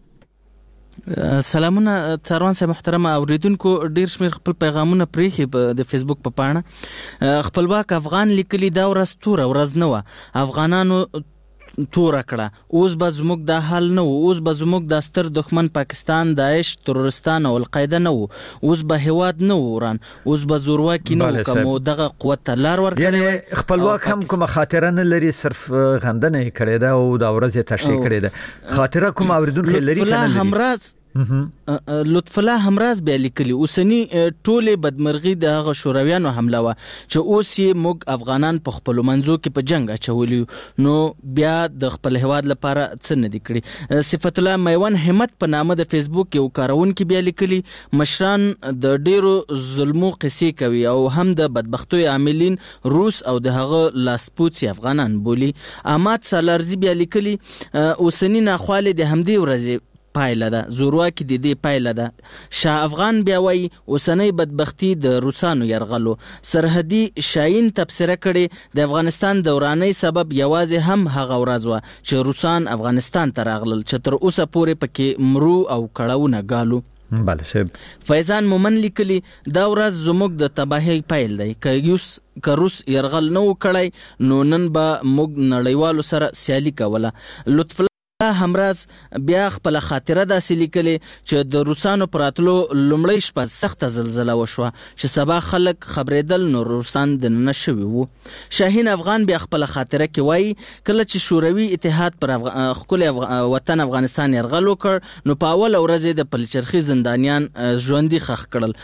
سلامونه څاروان صاحب محترم اوریدونکو ډیر شمیر خپل پیغامونه پریخي د فیسبوک په پاڼه خپلواک افغان لیکلي دا ورځ نه و افغانانو تور کړه اوس به زموږ د حال نه اوس به زموږ د ستر دښمن پاکستان داعش تروریستان او القاعده نه اوس به هواد نه وران اوس به زورواکي نه کوم دغه قوت لار ورکړي یعنی خپلواک هم کوم خاطره نه لري صرف غندنه کړي دا او د ورځ تشریح کړي دا خاطره کوم اوریدونکو لري کنه همراز لطف الله همراز بیا لیکلی اوسنی ټوله بدمرغي د هغه شورویانو حمله وا چې اوس یې موږ افغانان په خپل منځو کې په جنگ اچولي نو بیا د خپل هواد لپاره څه نه دی کړی. صفت الله میوان همت په نامه د فیسبوک یو کارونکو بیا لیکلی مشران د ډیرو ظلمو قصې کوي او هم د بدبختوي عاملین روس او د هغه لاسپوڅي افغانان بولی. احمد سالارزی بیا لیکلی اوسنی ناخواله د همدې ورځې پایله ده زورواکي د دې پایله ده. شاه افغان بیا وایي اوسنۍ بدبختی د روسانو یرغلو. سرحدي شاهین تبصره کړي د افغانستان دورانۍ سبب یوازې هم هغه ورځ وه چې روسان افغانستان ته راغلل چې تر اوسه پورې پکې مرو او کړاوونه ګالو. بله صاحب فیضان مومن لیکلی دا ورځ زموږ د تباهۍ پیل دی که روس یرغل نه وکړی نو نن به موږ نړیوالو سره سیالي کوله. لطف همراز بیا خپل خاطره داسې لیکلې چې د روسانو پراتلو لومړی شپه سخته زلزله وشوه چې سبا خلک خبرېدل نو روسان د نه شوي وو. شاهین افغان بیا خپل خاطره کې وایي کله چې شوروي اتحاد پر خپل وطن افغانستان یرغل وکړ نو په اول ورځ د پلچرخي زندانیان ژوندي خښ کړل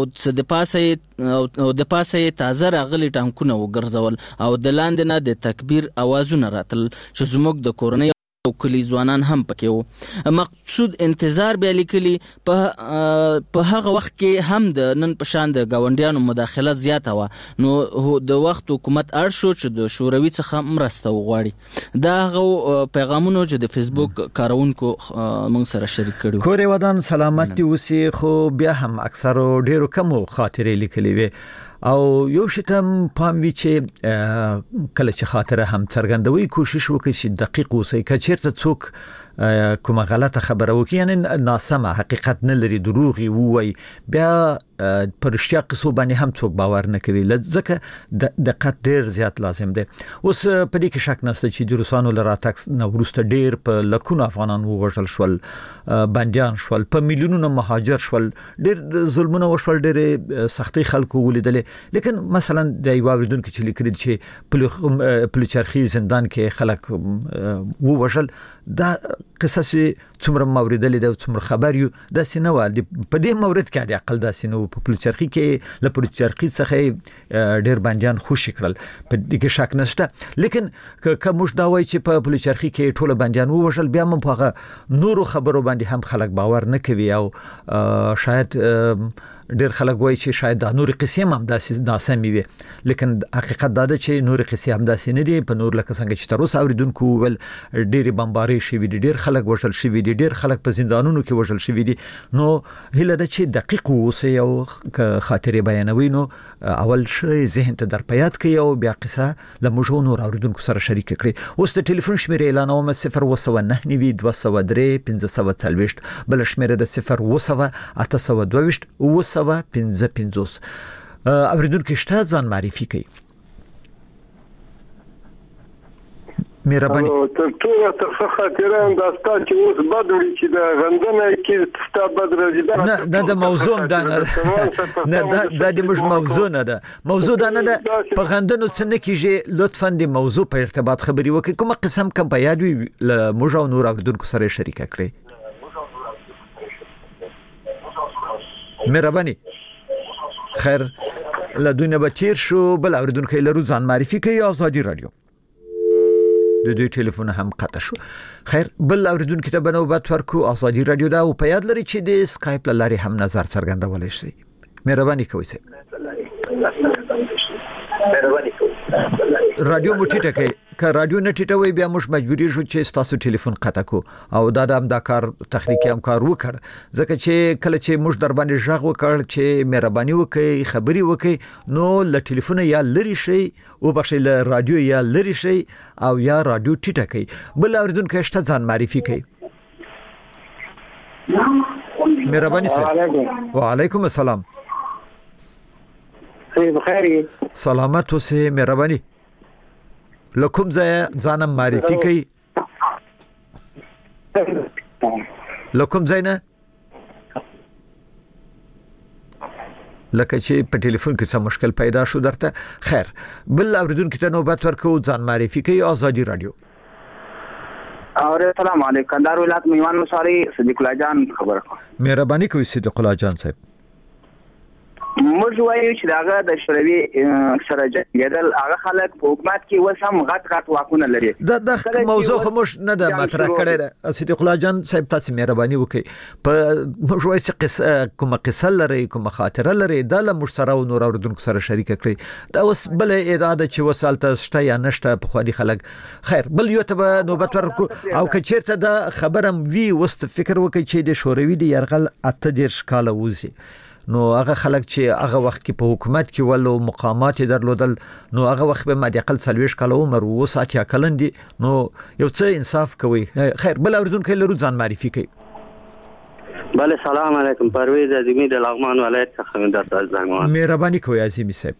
او د پاسه تازه راغلي ټانکونه وګرځول او د لاندې نه د تکبیر اوازونه راتل چې زموږ د کورنۍ او کلی ځوانان هم پکې وو. مقصود انتظار بیا لیکلی په هغه وخت کې هم د نن په شان د گاونډیانو مداخله زیاته وه نو د وخت حکومت اړ شو چې د شوروي څخه مرسته وغواړي. دا هغه پیغامونه چې د فیسبوک کارونکو موږ سره شریک کړي. کورې ودان سلامت دي اوسي خو بیا هم اکثر ډیرو کمو خاطرې لیکلي وي او یو شتم پام وی چې کله چې خاطره هم څرګندوي کوشش وکړي چې دقیق اوسئ که چیرته څوک کومه غلطه خبره وکړي یعنی ناسمه حقیقت نه لري دروغ وي بیا پرشتیا قصو باندې هم څوک باور نه کوي ځکه د دقت ډیر زیات لازم دی. اوس په دې کې شک نشته چې د روسانو له راتګ نه وروسته ډیر په لکونو افغانان ووژل شول، بندیان شول، په میلیونونو مهاجر شول، ډیر ظلمونه وشول، ډیر سختي خلکو ولیدلې. لیکن مثلا د یو اوریدونکو چې لیکلي چې پلوچرخي زندان کې خلک ووژل، دا قصه څومره موریدلې ده، څومره خبر یو د سینو په دې مورید کې د عقل د سینو په پلوچرخي کې له پلوچرخي څخه ډیر بندیان خوشی کړل، په دې کې شک نشته. لیکن که موږ دا وایي چې په پلوچرخي کې ټول بندیان ووژل، بیا هم په نورو خبرو باندې هم خلک باور نه کوي او شاید ډیر خلک وایي چې شاید د نور قصې هم داسې ناسمې وي. لیکن حقیقت دا ده چې نور قصې هم داسې نه دي. په نور لکه څنګه چې تر اوسه اوریدونکو ول ډېرې بمبارۍ شوي دي، ډېر خلک وژل شوي دي، ډېر خلک په زندانونو کې وژل شوي دي. نو هیله ده چې دقیق اوسئ او خاطرې بیانوي، نو اول شی ذهن ته در په یاد کړئ او بیا قصه له موږ نور اوریدونکو سره شریک کړئ. اوس د ټلیفون شمیرې اعلانوم 029 203 1540، بل شمیره د 0 822 955. اوریدونکو شته ځان معرفي کړئ. مهرباني تر ټولو تر خاطره انداستا چې اوس بدوي چې د غندنه کې ستا بدرځي نه د موضوع دا نه د موږ موضوع نه ده. موضوع دا نه ده په غندنو څه نه کیږي. لطفا د موضوع په ارتباط خبري وکړئ. کومه قسم کم په یاد وي موږ او نور اوریدونکو سره شریک کړئ. مهرباني. خیر لدونه بچیر شو. بل اوریدونکو لرو ځان معرفي کوي. آزادي رادیو د دوی ټلیفون هم قطع شو. خیر بل اوریدونکو ته بنوبت ورکو. آزادي رادیو دا او په یاد لري چې د اسکایپ لاري هم نظر څرګندولای شي. مهرباني کوئ سه. رادیو مټی ټکي که رادیو نه ټیټوي بیا موږ مجبوري شو چې تاسو ټلیفون قطع کو او دا د کار تخنیکی همکار وکړ، ځکه چې کله چې موږ در باندې ژغ وکړ چې مهرباني وکړئ خبري وکړئ نو له ټلیفون یا لری شي او بخښي له رادیو یا لری شي او یا رادیو ټیټه کوي. بل اوریدونکو شته ځان معرفي کوي. مهرباني سره. وعلیکم السلام. بخیر. سلامت اوسه. مهرباني لکم ځانم معرفي کوي. لکم ځای نه لکه چې په ټلیفون کې څه مشکل پیدا شو درته. خیر بل اوریدونکو ته نوبت ورکو. ځان معرفي کوي. آزادي رادیو. اور السلام علیکم. کندهار ولایت میوان مشاري صدیق الله جان خبره. مهرباني کوي صدیق الله جان صاحب. موږ وایو چې داغه د شوروي سره جګړه هغه خلک په حکومت کې وسم غټ واکونه لري. د موضوع خموش نه د مطرح کړي. صدیق الله جان صاحب تاسو مهرباني وکړئ په موږ وایو چې کومه قصه لري کومه خاطره لري دا له مشترک نور اوریدونکو سره شریک کړئ. دا اوس بل اراده چې وسالته شته یا نشته په خواني خلک. خیر بل یو ته نوبت ورکو او کچیرته دا خبرم وی وست فکر وکړي چې د شوروي د يرغل 18 کال وځي نو هغه خلک چې هغه وخت کې په حکومت کې ولو مقامات درلودل نو هغه وخت به مادي اقل 40 کال عمر وو ساتیا کلندي نو یو څه انصاف کوي. خیر بل اوریدونکو لرو ځان معرفي کوي. بله سلام علیکم. پرویز عظیمی د لغمان ولایت څخه درته زنګ. مهرباني کوي عظیمی صاحب.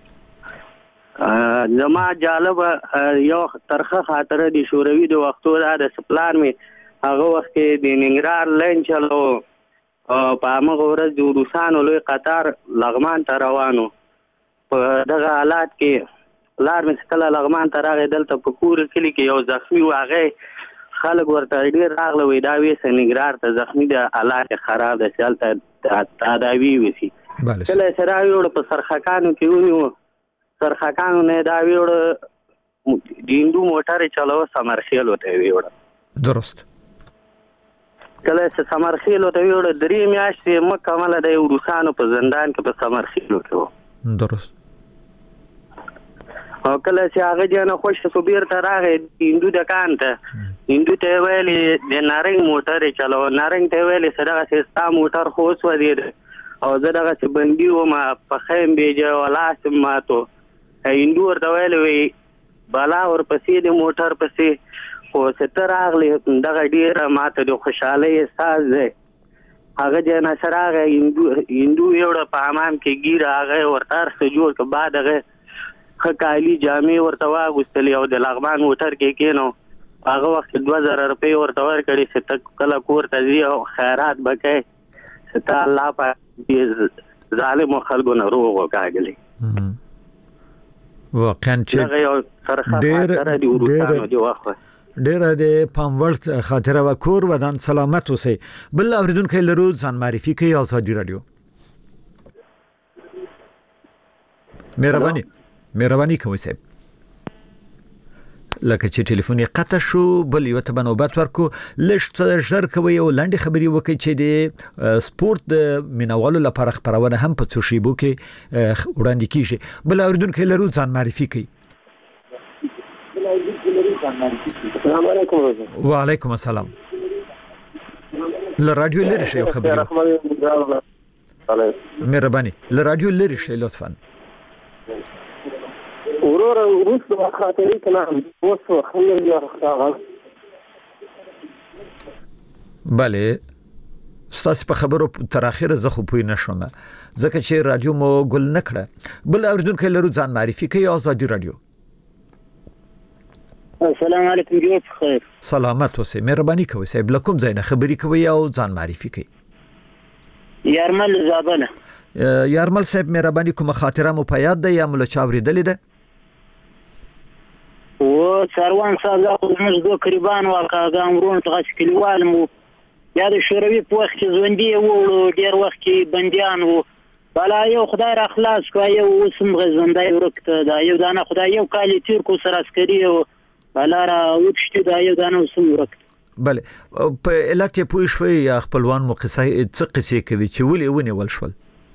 زما جالب یو ترخه خاطره د شوروي د وختو د سپلان می هغه وخت کې د ننګرهار لین چلو په هغه ورځ د روسانو لوی قطار لغمان ته روانو. په دغه حالات کې لار مې کله لغمان ته راغی دلته په کور کلی کې یو زخمی و هغه خلک ورته ډیر راغله وې دا وې ننګرهار ته زخمی د حالات خراب دي چلته تداوی وسی. کله سره یو په سرخکانو کې ونیو سرخکانو نه دا ویوړ دیندو موټر چلاو سمرخیل وته ویوړ. درست. کله چې سمرخیل ته ویوړ درې میاشتې مکمل د روسانو په زندان کې په سمرخیل کې. درست. او کله چې هغه جن خوش صبیر ته راغی هندو د کانته هندو ته ویلي د نارنګ موټر چلو نارنګ ته ویلي سره سستا موټر خو وسو دی او زه دغه چې بندي و ما په خیم بیجه ولا سماتو هندو ورته ویلي بالا ور پسې د موټر پسې خو ستر اغلی دغه ډیره ماته د خوشاله احساس دی هغه جنا سره هندو یوړه په امام کې ګیر هغه ورته ارسته جوړ ک بعد هغه خکالی جامع ورته واغستلی او د لغمان موټر کې کینو هغه وخت 2000 روپۍ ورته ورکړي چې تک کله کور ته ځي او خیرات وکړي چې الله په ظالم خلکو نه روغ وکاږي واقعا چې ډېر د پاموړ خاطره و کور ودان سلامت اوسئ. بل اوریدونکو لرو ځان معرفي کوي آزادي رادیو. مهرباني کوئ صاحب. لکه چې ټلیفون یې قطع شو بل یو ته نوبت ورکو لږ ژر کوي او لاندې خبري وکړي چې د سپورت د مینوالو لپاره خبرونه هم په څو شیبو کې وړاندې کیږي. بل اوریدونکو لرو ځان معرفي کوي. السلام علیکم. وعلیکم السلام. ل رادیو لري شي خبري. مهرباني ل رادیو لري شي لطفا. ورور روس د خاطرې کلام اوس خلک یې راغله. بله ستاسو په خبرو تر اخره زه خو پوه نشم ځکه چې رادیو مو ګل نکړه. بل اوریدونکو لرو ځان معرفي کوي آزادي رادیو. السلام علیکم جوړ خیر. سلامت اوسئ. مهرباني کوئ صاحب لکم زینه خبري کوي او ځان معرفي کوي. یارمل زابله. یارمل صاحب مهرباني کوم خاطره مو په یاد ده یا مل چاوري دلې ده؟ و څاروان ساده موږ دوه قریبان واکاګام رون تاسو کلیوال مو یا د شوروي په وخت کې ژوندۍ وو ډیر وخت کې بنديان وو بلا یو خدای را خلاص کړ یو وسم غزندای ورکته دا یو دانه خدای یو کالی تیر کو سره عسکري او بلا را وښتي دا یو دانه وسم ورکته. بله په الکه پوه شوي یا خپلوان مو څه قصې کوي چې ولې ونیول شول؟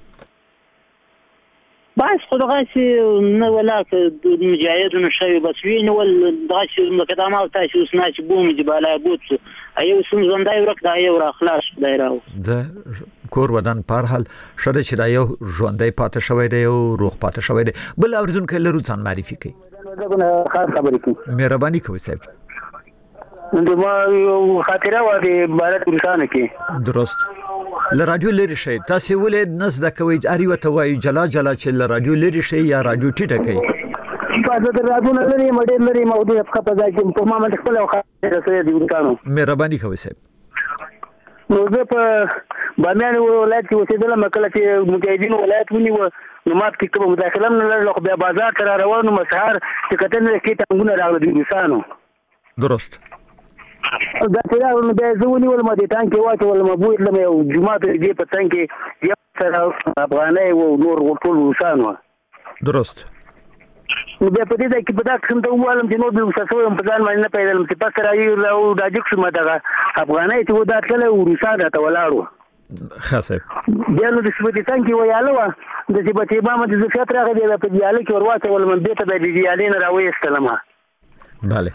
بس خدغاسي نه ولاکه د مجاهدونو شوی بس وینول دغه مقدمه او تاسو سناچ بوم جباله بوت ایو سم زندای ورک دا یو را خلاص خدای راو زه کور ودان په هر حال شته چې دا یو ژوندۍ پاتې شوی دی او روغ پاتې شوی دی. بل اوریدونکو لرو ځان معرفي کوي. خاص خبرې کوي. مهرباني کوئ صاحب. د ما یو خاطره و د بارت انسان کې درست ل رادیو لري شي تاسو ولې نس د کوي اړ یو ته وایي جلا چې ل رادیو لري شي یا رادیو ټیټه کوي. تاسو د رادیو لري مډل لري موضوع په ځای کې په ما باندې خپل خاطره سره دی ورکانو. مهرباني کوئ صاحب. نو زه په بامیان ولایت کې اوسېدلم کله چې مجاهدین ولایت ونیو نو مات کې کوم مداخله نه لرله بیا بازار تر روانو مسحر چې کتن کې څنګه راغله د انسانو. درست دا چې نو بیا زه ونیول ما دې تانکي واچول ما بوت لم یو جمعه دې په تانکي یو سره افغاني او نور ټول انسانو. درست نو بیا په دې کې په دا څنګه ته ووالم چې نو د وساسو په ځان باندې نه پیدل چې پس راځي او د اجک شو ماته افغاني چې ودا کله ورساده ته ولاړو خاصه بیا نو د سپټي څنګه ویاله و د سپټي ما د زفات راغلی په دیاله کې ورواته ول من بیت د دیاله نه راوېستلم. bale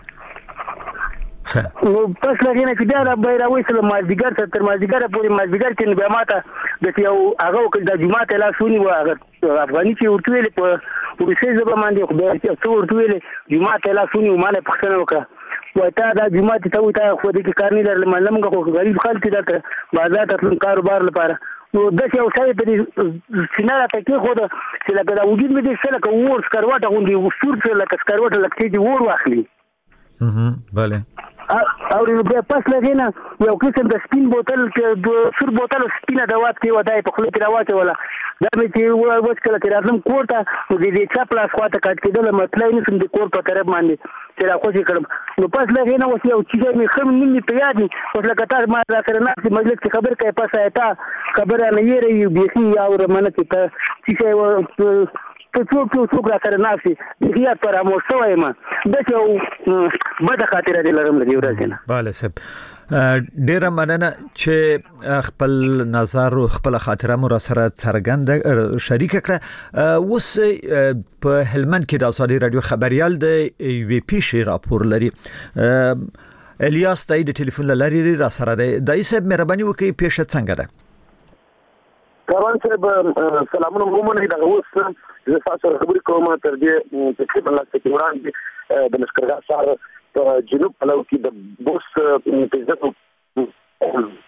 نو پس لري نه چې دا را وېستل مازیګر تر مازیګر پورې مازیګر کې بیا ماته د یو هغه د جمعه ته لا سونی و هغه افغاني چې ورتویل په ورسې زبر باندې خو به څو ورتویل جمعه ته لا سونی و مال پښتنه وکړه وتا دا جمعه ته وتا خو د کې کار نه لرل ملمغه خو غریب خلک دته بازار ته کاروبار لپاره نو د یو ځای په سیناره ته کې خو چې لکه دا وجود مې دې سره کوور سکروټه غونډي وسور څه لکه سکروټه لکه چې ور واخلي bale او بیا پس لګینا یو قسم د سپین بوتل کې د سور بوتل سپینه دوا کې ودای په خله کې راوته ولا دا مې چې وڅ کله چې راتلم کوړه نو دې چا پلاس خواته کټ کېدل مطلب نه سم د کور په طرف باندې چې راخوشي کړم نو پس لګینا اوس یو چې مې خم نیمه په یاد اوس لکه تاسو ما سره نه مجلس کې خبر کوي پس آیتا خبره نه یې بيخي یا ورمنه چې څوک را سره ناسي بیا پر مو شوی ما د یو بد خاطره دې لرم لري ورځنه. bale صاحب ډیره مننه چې خپل نظر او خپل خاطره مو را سره څرګند شریک کړه. اوس په هلمند کې د آزادي رادیو خبريال د وی پی شي راپور لري. الیاس تای د ټلیفون لاري را سره دی. دای صاحب مهرباني وکړئ پیښه څنګه ده؟ کاروان صاحب سلامونه ومنه دا اوس زه تاسو خبرې کوم تر دې چې بل څه کې وړاندې د لشکرګاه ښار په جنوب پلو کې د بوس تجزیه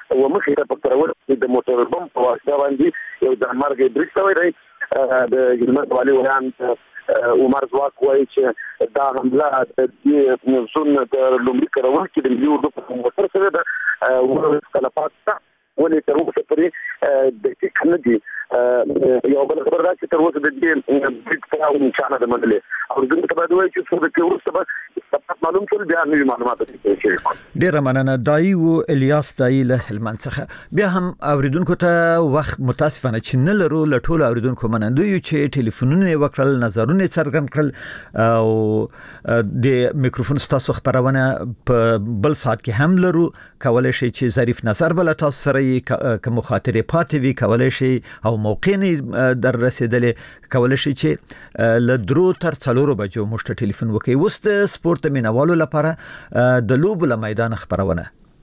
ومخې ته پکړول د موټر بم په واسطه باندې یو ځانمرګي بریښت وای دی د هلمند والي ویان عمر ځواک وایي چې دا حمله د دې سن د لومړي کارول کې د یو د موټر سره د ورسکلپات ولې تر اوسه پورې د دې کندي یو بل خبر راځي تر اوسه د دې بریټ کراو نشانه د مدلې او دغه ته باید وایي چې څو د کورسته به معلوم شول بیا نوې معلومات دي. ډیر مننه دای او الیاس دای له هلمند څخه. بیا هم اوریدونکو ته وخت متاسفانه چې نه لرو لټول اوریدونکو منندوی چې ټلیفونونه وکړل نظرونه څرګند کړل او د میکروفون ستاسو خبرونه په بل ساعت کې هم لرو کولای شي چې ظریف نظر بل تاسو سره کوم خاطره پاتې وي کولای شي او موقع نه در رسیدلې کولای شي چې ل درو تر 4 بجو مشت ټلیفون وکي وست سپورت مینوالو لپاره د لوب له میدان خبرونه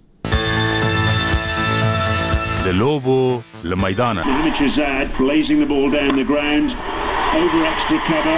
د لوبو له میدان blazing the ball down the ground over extra cover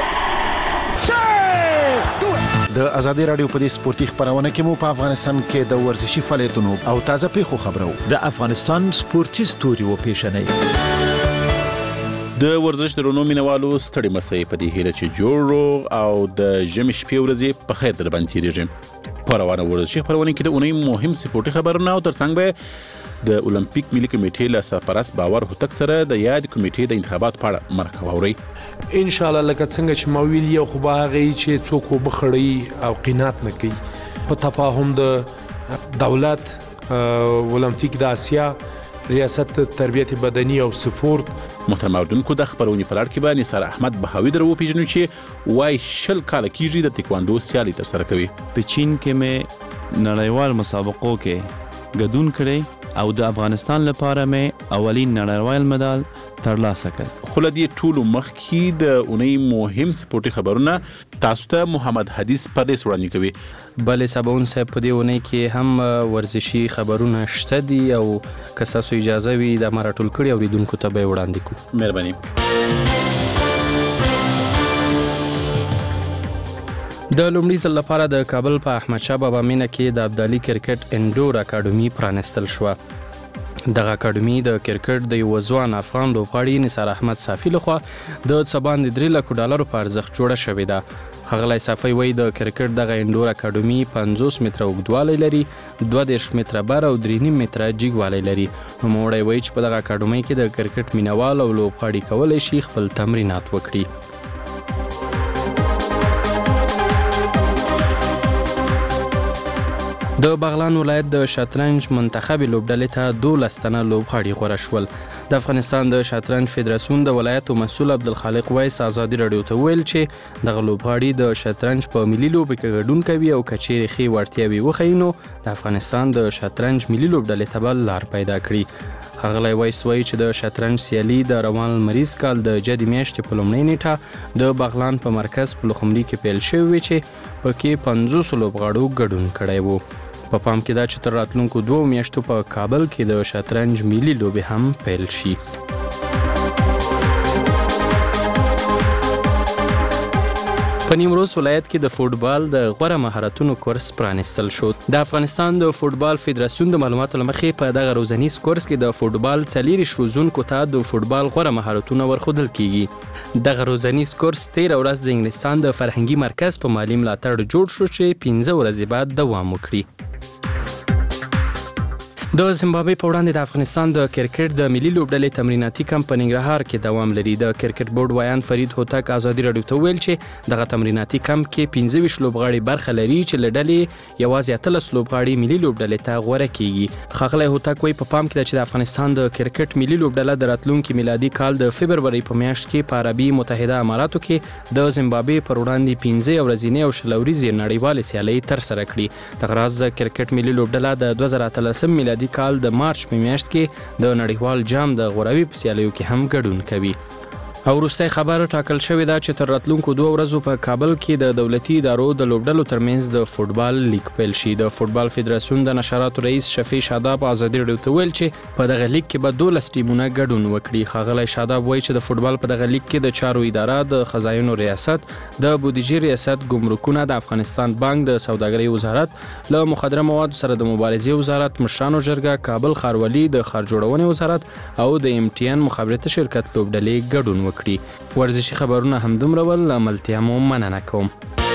د ازادي رادیو په دې سپورتي خبرونه کې مو په افغانستان کې د ورزشي فعالیتونو او تازه پیښو خبرو د افغانستان سپورتي ستوري و پیښنې د ورزش درونو مینوالو ستړي مسئ په دې هیله چې جوړ روغ او د ژمي شپې ورځې په خیر در باندې تیریږي. په روانه ورزشي خبرونه کې د اونۍ مهم سپورتي خبرونه او ترڅنګ به د اولمپیک ملي کمیټې له سرپرست باور هوتک سره د یاد کمیټې د انتخابات په اړه مرکه واوري. ان شاء الله لکه څنګه چې ما ویل یو خو به هغه چې څوک وبخړی او قناعت نه کوي په تفاهم د دولت اولمپیک د آسیا ریاست تربیت بدني او سپورت. محترم اوریدونکو د خبرونې په اړه کې به نثار احمد بهاوی درو پیژنو چې وای شل کال کېږي د تکواندو سیالي تر سره کوي. په چین کې مې نړیوال مسابقو کې ګډون کړی او د افغانستان لپاره مې اولین نړیوال مډال ترلاسه کړ. خو له دې ټولو مخکې د اونۍ مهم سپورتي خبرونه تاسو ته محمد حدیث پردیس وړاندې کوي. بلې سباون صاحب په دې اونۍ کې هم ورزشي خبرونه شته دي او که تاسو اجازه وي د مراټول کړي اوریدونکو ته به وړاندې کوو. مهرباني. د لومړي ځل لپاره د کابل په احمد شاه بابا مینه کې د ابدالي کرکټ انډور اکاډمي پرانستل شو. دغه اکاډمي د کرکټ د یو ځوان افغان لوبغاړي نثار احمد صافي لخوا د څباند $3 په ارزښت جوړه شوې ده. ښاغلی صافي وایي د کرکټ دغه انډور اکاډمي 50 متره اوږدوالی لري، 32 متره بر او 3.5 متره جګوالی لري. نوموړی وایي چې په دغه اکاډمي کې د کرکټ مینوال او لوبغاړي کولی شي خپل تمرینات وکړي. د بغلان ولایت د شطرنج منتخبي لوبډلې ته 12 تنه لوبغاړي غوره شول. د افغانستان د شطرنج فدراسیون د ولایتو مسؤل عبدالخالق ویس ازادي رادیو ته ویل چې دغه لوبغاړي د شطرنج په ملي لوبو کې ګډون کوي او کچېرې ښې وړتیاوې وښیي نو د افغانستان د شطرنج ملي لوبډلې ته به لار پیدا کړي. ښاغلی ویس وایي چې د شطرنج سیالي د روان لمریز کال د جدي میاشتې په لومړۍ نیټه د بغلان په مرکز په لوخملي کې پیل شوې وې چې پکې 50 لوبغاړو ګډون کړی و. په پام کې دا چې تر راتلونکو 2 میاشتو په کابل کې د شطرنج ملي لوبې هم پیل شي. په نیمروز ولایت کې د فوټبال د غوره مهارتونو کورس پرانستل شو. د افغانستان د فوټبال فدراسیون د معلوماتو له مخې په دغه روزنیز کورس کې د فوټبال 40 روزونکو ته د فوټبال غوره مهارتونه ورښودل کیږي. دغه روزنیز کورس 13 ورځ د انګلستان د فرهنګي مرکز په مالي ملاتړ جوړ شو چې 15 ورځې بعد دوام وکړي. د زیمبابوې په وړاندې د افغانستان د کرکټ د ملي لوبډلې تمریناتي کمپ په ننګرهار کې دوام لري. د کرکټ بورډ ویان فرید هوتک ازادي رادیو ته ویل چې دغه تمریناتي کمپ کې 25 لوبغاړي برخه لري چې له ډلې یوازې 13 لوبغاړي ملي لوبډلې ته غوره کیږي. ښاغلی هوتک وایي په پام کې ده چې د افغانستان د کرکټ ملي لوبډله د راتلونکي میلادي کال د فبرورۍ په میاشت کې په عربي متحده اماراتو کې د زیمبابوې پر وړاندې 15 ورځنۍ او 20 ورځې نړیوالې سیالۍ ترسره کړي. دغه راز د کرکټ ملي لوبډله د 2013 میلادي کال د مارچ په میاشت کې د نړیوال جام د غوراوي په سیالیو کې هم ګډون کوي. او وروستۍ خبره ټاکل شوې ده چې تر راتلونکو 2 ورځو په کابل کې د دولتي ادارو د لوبډلو ترمنځ د فوټبال لیګ پیل شي. د فوټبال فدراسیون د نشراتو رئیس شفیع شاداب ازادي راډیو ته ویل چې په دغه لیګ کې به 12 ټیمونه ګډون وکړي. ښاغلی شاداب وایي چې د فوټبال په دغه لیګ کې د چارو اداره، د خزاینو ریاست، د بودیجې ریاست، ګمرکونه، د افغانستان بانک، د سوداګرۍ وزارت، له مخدره موادو سره د مبارزې وزارت، مشرانو جرګه، کابل ښاروالي، د ښار جوړونې وزارت او د MTN مخابراتي شرکت لوبډلې ګډون وکړي. ورزشي خبرونه هم دومره ول. عملتیا مو مننه کوم.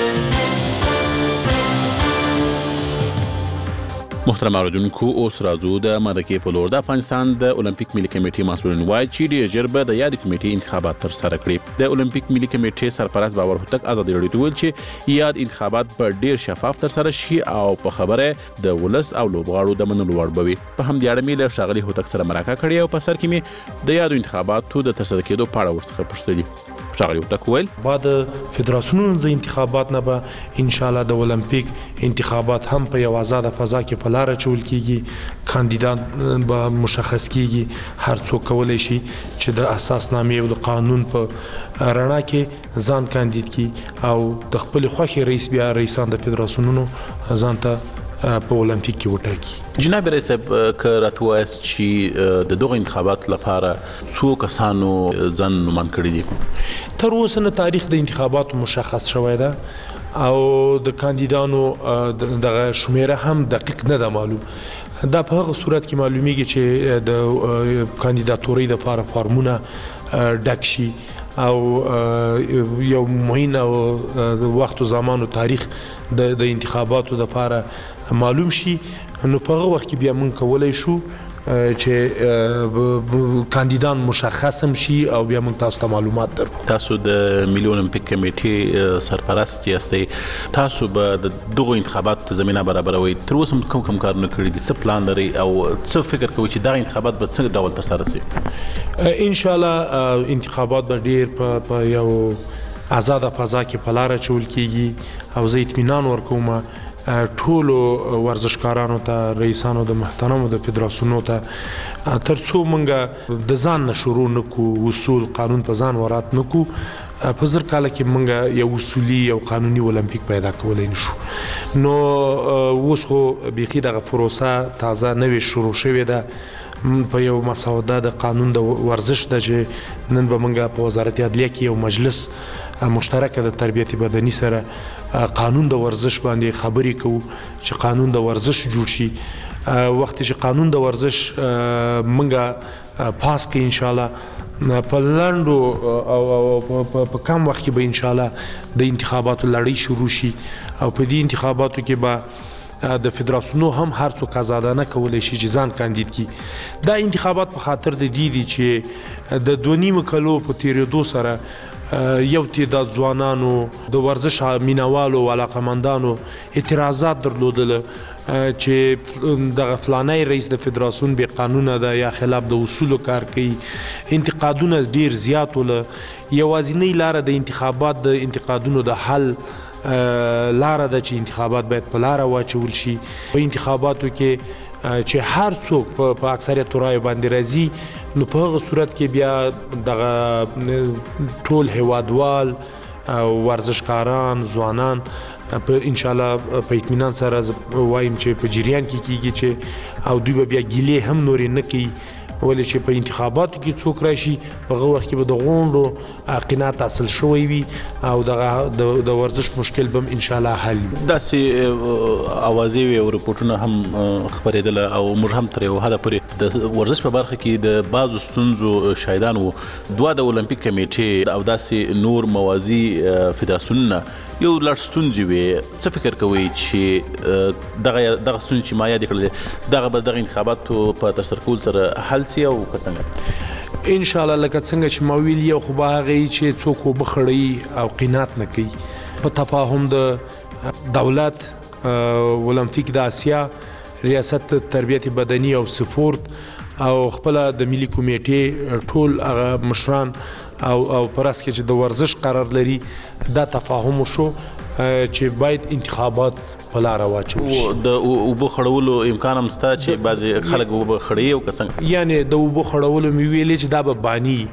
محترم اوریدونکو، اوس راځو د مرکې په لور. د افغانستان د اولمپیک ملي کمیټې مسؤلین وایي چې ډېر ژر به د یادې کمیټې انتخابات ترسره کړي. د اولمپیک ملي کمیټې سرپرست باور هوتک ازادي راډیو ته ویل چې یاد انتخابات به ډېر شفاف ترسره شي او په خبره د ولس او لوبغاړو د منلو وړ به وي. په همدې اړه مې له ښاغلي هوتک سره مرکه کړې او په سر کې مې د یادو انتخاباتو د ترسره کېدو په اړه ورڅخه پوښتلي. ښاغلي هوتک ویل بعد فدراسیونونو د انتخابات نه به ان شاء الله د اولمپیک انتخابات هم په یو آزاده فضا کې په لاره چول کیږي. کاندیدان به مشخص کیږي. هر څوک کولی شي چې د اساسنامې او د قانون په رڼا کې ځان کاندید کی او د خپل خوښي رئیس بیا رئیسان د فدراسیونونو ځان ته په اولمپیک کې وټاکي. جناب رئیس صاحب، که راته ووایاست چې د دغو انتخاباتو لپاره څو کسانو ځان نومان کړي دي؟ تر اوسه نه تاریخ د انتخاباتو مشخص شوی ده او د کاندیدانو دغه شمیره هم دقیق نه ده معلوم. دا په هغه صورت کې معلومیږي چې د کاندیداتورۍ لپاره فارمونه ډک شي او یو معین او وخت او زمان او تاریخ د انتخاباتو لپاره معلوم شي. نو په هغه وخت کې بیا موږ کولی شو چې کاندیدان مشخصم شي او بیا موږ تاسو ته معلومات درکړو. تاسو د ملي اولمپیک کمیټې سرپرست یاستئ. تاسو به د دغو انتخاباتو زمینه برابروئ. تر اوسه کوم کارونه کړي دي؟ څه پلان لرئ او څه فکر کوئ چې دغه انتخابات به څنګه ډول ترسره شي؟ ان شاء الله انتخابات به ډیر په یو آزاده فضا کې په لاره چول کیږي او زه اطمینان ورکوم ټولو ورزشکارانو ته، رئیسانو د محترمو د فدراسیونو ته، ترڅو موږ د ځان نه شروع نکو، اصول قانون په ځان ورات نکو، په زر کاله کې موږ یو اصولي یو قانوني اولمپیک پیدا کولی نشو. نو اوس خو بیخي دغه پروسه تازه نوې شروع شوې ده په یو مسوده د قانون د ورزش ده چې نن به موږ په وزارت عدلیه کې یو مجلس مشترکه د تربیت بدني سره قانون د ورزش باندې خبرې کوو چې قانون د ورزش جوړ شي. وخت چې قانون د ورزش موږ پاس کې ان شاء الله په لنډو او په کم وخت کې به ان شاء الله د انتخاباتو لړۍ شروع شي او په دې انتخاباتو کې به د فدراسیونو هم هر څوک آزادانه کولی شي چې ځان کاندید کی. دا انتخابات په خاطر د دې دي چې د 2.5 کلو په تیریدو سره یو تعداد ځوانانو د ورزش مینوالو او علاقمندانو اعتراضات درلودل چې دغه فلانی رئیس د فدراسیون بې قانونه ده یا خلاف د اصولو کار کوي. انتقادونه ډیر زیات ول. یوازینۍ لاره د انتخابات د انتقادونو د حل لاره ده چې انتخابات باید په لاره واچول شي. په انتخاباتو کې چې هر څوک په اکثریت رایو باندې راځي نو په هغه صورت کې بیا دغه ټول هیوادوال ورزشکاران ځوانان په ان شاء الله په اطمینان سره وایم چې په جریان کې کیږي چې او دوی بیا ګیلې هم نورې نه کوي ولې چې په انتخاباتو کې څوک راشي په هغه وخت کې به د غونډو قناعت حاصل شوی وي او د ورزش مشکل به ان شاء الله حل وي. داسې اوازې وي او رپورټونه هم خبرېدل او موږ هم تر یو حده پورې د ورزش په برخه کې د بعضو ستونزو شاهدان وو. دوه د اولمپیک کمیټې او داسې نور موازي فدراسیونونه یو لړ ستونزې وي. څه فکر کوئ چې دغه ستونزې چې ما یادې کړلې دغه به دغه انتخاباتو په ترسره کولو سره حل سي او که څنګه؟ ان شاء الله لکه څنګه چې ما ویل یو خو به هغه چې څوک وبخړی او قناعت نه کوي په تفاهم د دولت اولمپیک د آسیا ریاست تربیت بدني او سپورت او خپل د ملي کمیټې ټول هغه مشران او پرس کې چې د ورزش قرار لري دا تفاهم شو چې باید انتخابات په لاره واچول شي. د اوبو خړولو امکان هم شته چې بعضې خلک اوبه خړوي او که څنګه؟ یعنې د اوبو خړولو مې ویلې چې دا به باني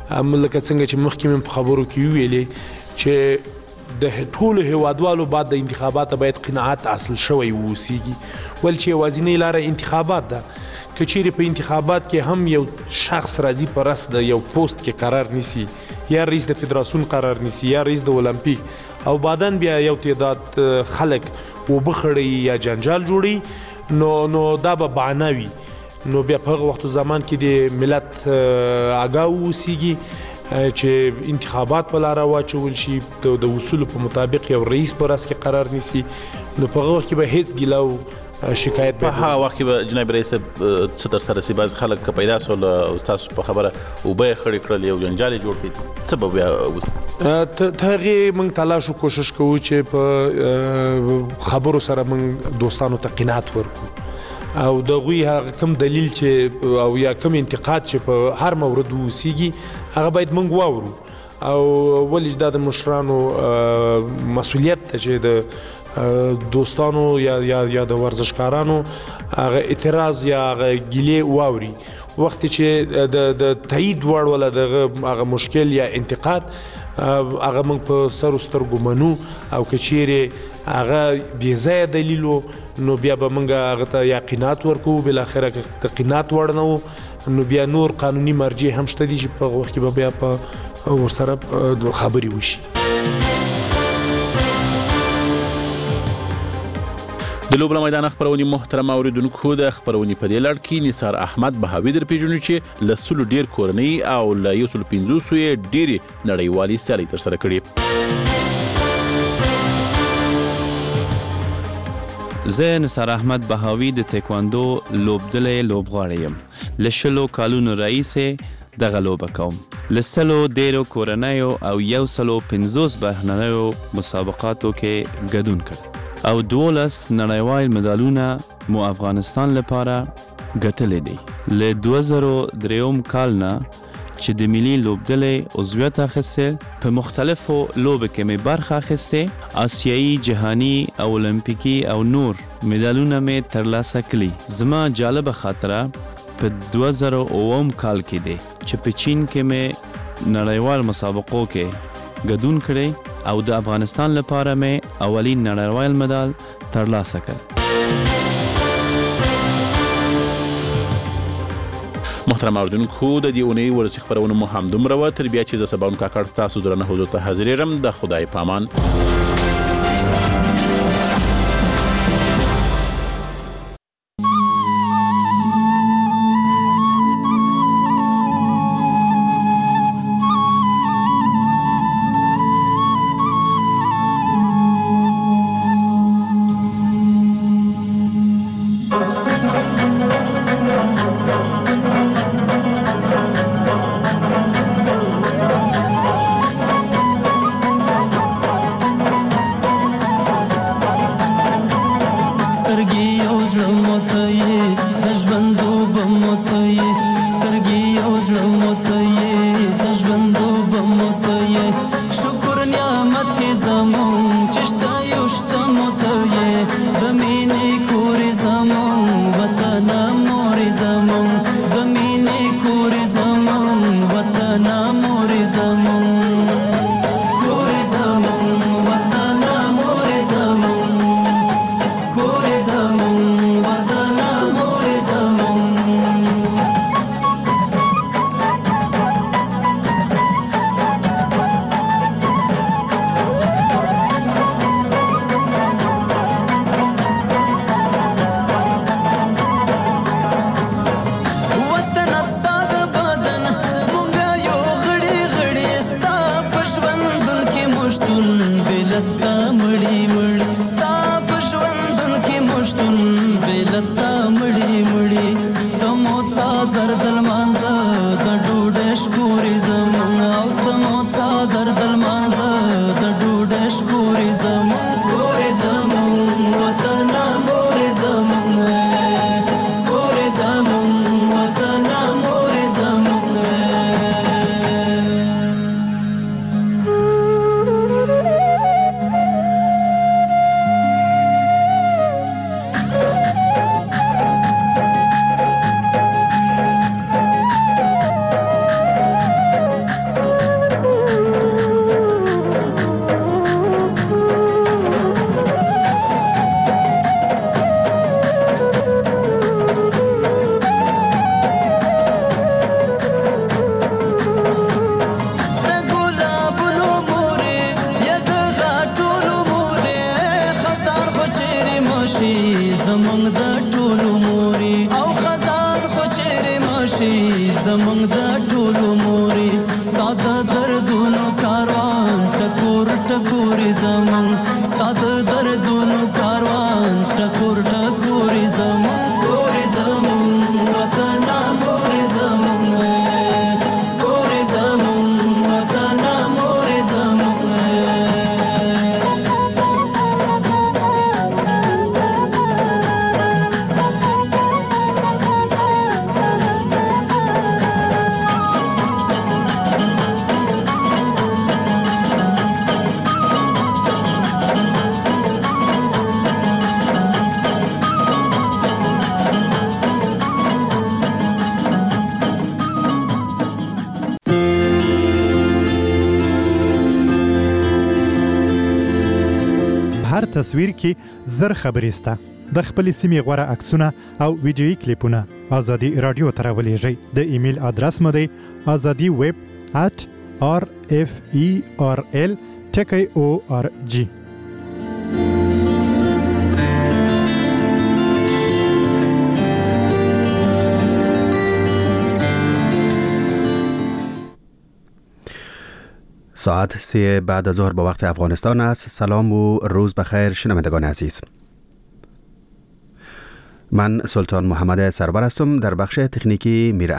لکه څنګه چې مخکې مې په خبرو کې ویلې چې د ټولو هیوادوالو بعد د انتخاباتو باید قناعت حاصل شوی ووسیږي ول چې یوازینۍ لاره انتخابات ده که چیرې په انتخابات کې هم یو شخص راځي په رس د یو پوست کې قرار نیسي یا رئیس د فدراسیون قرار نیسي یا رئیس د اولمپیک او بعدن بیا یو تعداد خلک وبخړي یا جنجال جوړي نو دا به بهانه وي نو بیا په هغه وخت زمان کې د ملت آګاه ووسیږي چې انتخابات په لاره واچول شي د اصولو په مطابق یو رئیس په راس کې قرار نیسي نو په هغه وخت کې به هیڅ ګیله او شکایت په هغه وخت کې به جناب رئیس څه ترسره شي بعض خلک که پیدا سول ستاسو په خبره اوبه یې خړې کړل یو جنجال یې جوړ کړي څه به بیا وسي ته هغې موږ تلاش کوشش کوو چې په خبرو سره موږ دوستانو ته قناعت ورکړو او د غوی هغه کوم دلیل چې او یا کوم انتقاد چې په هر مورد وسیږي هغه باید موږ واورو او ولې دا د مشرانو مسؤلیت ته چې د دوستانو یا د ورزشکارانو هغه اعتراض یا هغه ګیلې واوري وخت چې د تایید وړ ولا هغه مشکل یا انتقاد هغه موږ په سر سترګو منو او که چیرې هغه بې ځایه دلیل نو بیا به موږ هغه ته یا قناعت ورکوو بالاخره که د قناعت وړ نه و نو بیا نور قانوني مرجع هم شته دي چې په هغه وخت کې به بیا په ورسره خبرې وشي د لوبله میدان خبرونې محترم اوریدونکو د خبرونې په دې لړ کې نثار احمد بهاوي در پیژنو چې له 100 ډیر کورنۍ او له 150 یې ډېرې نړیوالې سیالۍ ترسره کړې زه نثار احمد بهاوي د تکواندو لوبډلې لوبغاړی یم له 20 کالونو راهیسې دغه لوبه کوم له 100 ډیرو کورنیو او 150 بهرنیو مسابقاتو کې ګډون کړ او 12 نړیوال مډالونه مو افغانستان لپاره ګټلې دي له 2003 کال نه چې د ملي لوبډلې عضویت اخیسته په مختلفو لوبو کې مې برخه اخیسته آسیایي جهاني او اولمپیکي او نور مډالونه مې ترلاسه کړي زما جالبه خاطره په 2009 کال کې دی چې په چین کې مې نړیوال مسابقو کې ګډون کړی او د افغانستان لپاره مې اولین نړیوال مډال ترلاسه کړ محترم اوریدونکو د دې اونۍ ورزشي خبرونه مو همدومره وه تر بیا چې زه سبا کاکړ ستاسو درنه حضور ته حاضرېږم د خدای پامان شي زمونږ د ټولو مورې ستا د دردونو کاروان ټکور ټکورې زمونږ ستا د دردونو کاروان ټکور ټکورې زمونږ کورې زمونږ وطنه مورې زمونږ کورې زمونږ وطنه مورې زمونږ هر تصویر کې زر خبرې سته. د خپلې سیمې غوره عکسونه او ویډیویي کلیپونه ازادي رادیو ته راولېږئ. د ایمیل ادرس مو دی azadiweb@referl.org. ساعت 3 بعد از ظهر به وقت افغانستان است. سلام و روز بخیر شنوندگان عزیز. من سلطان محمد سرور هستم. در بخش تکنیکی میر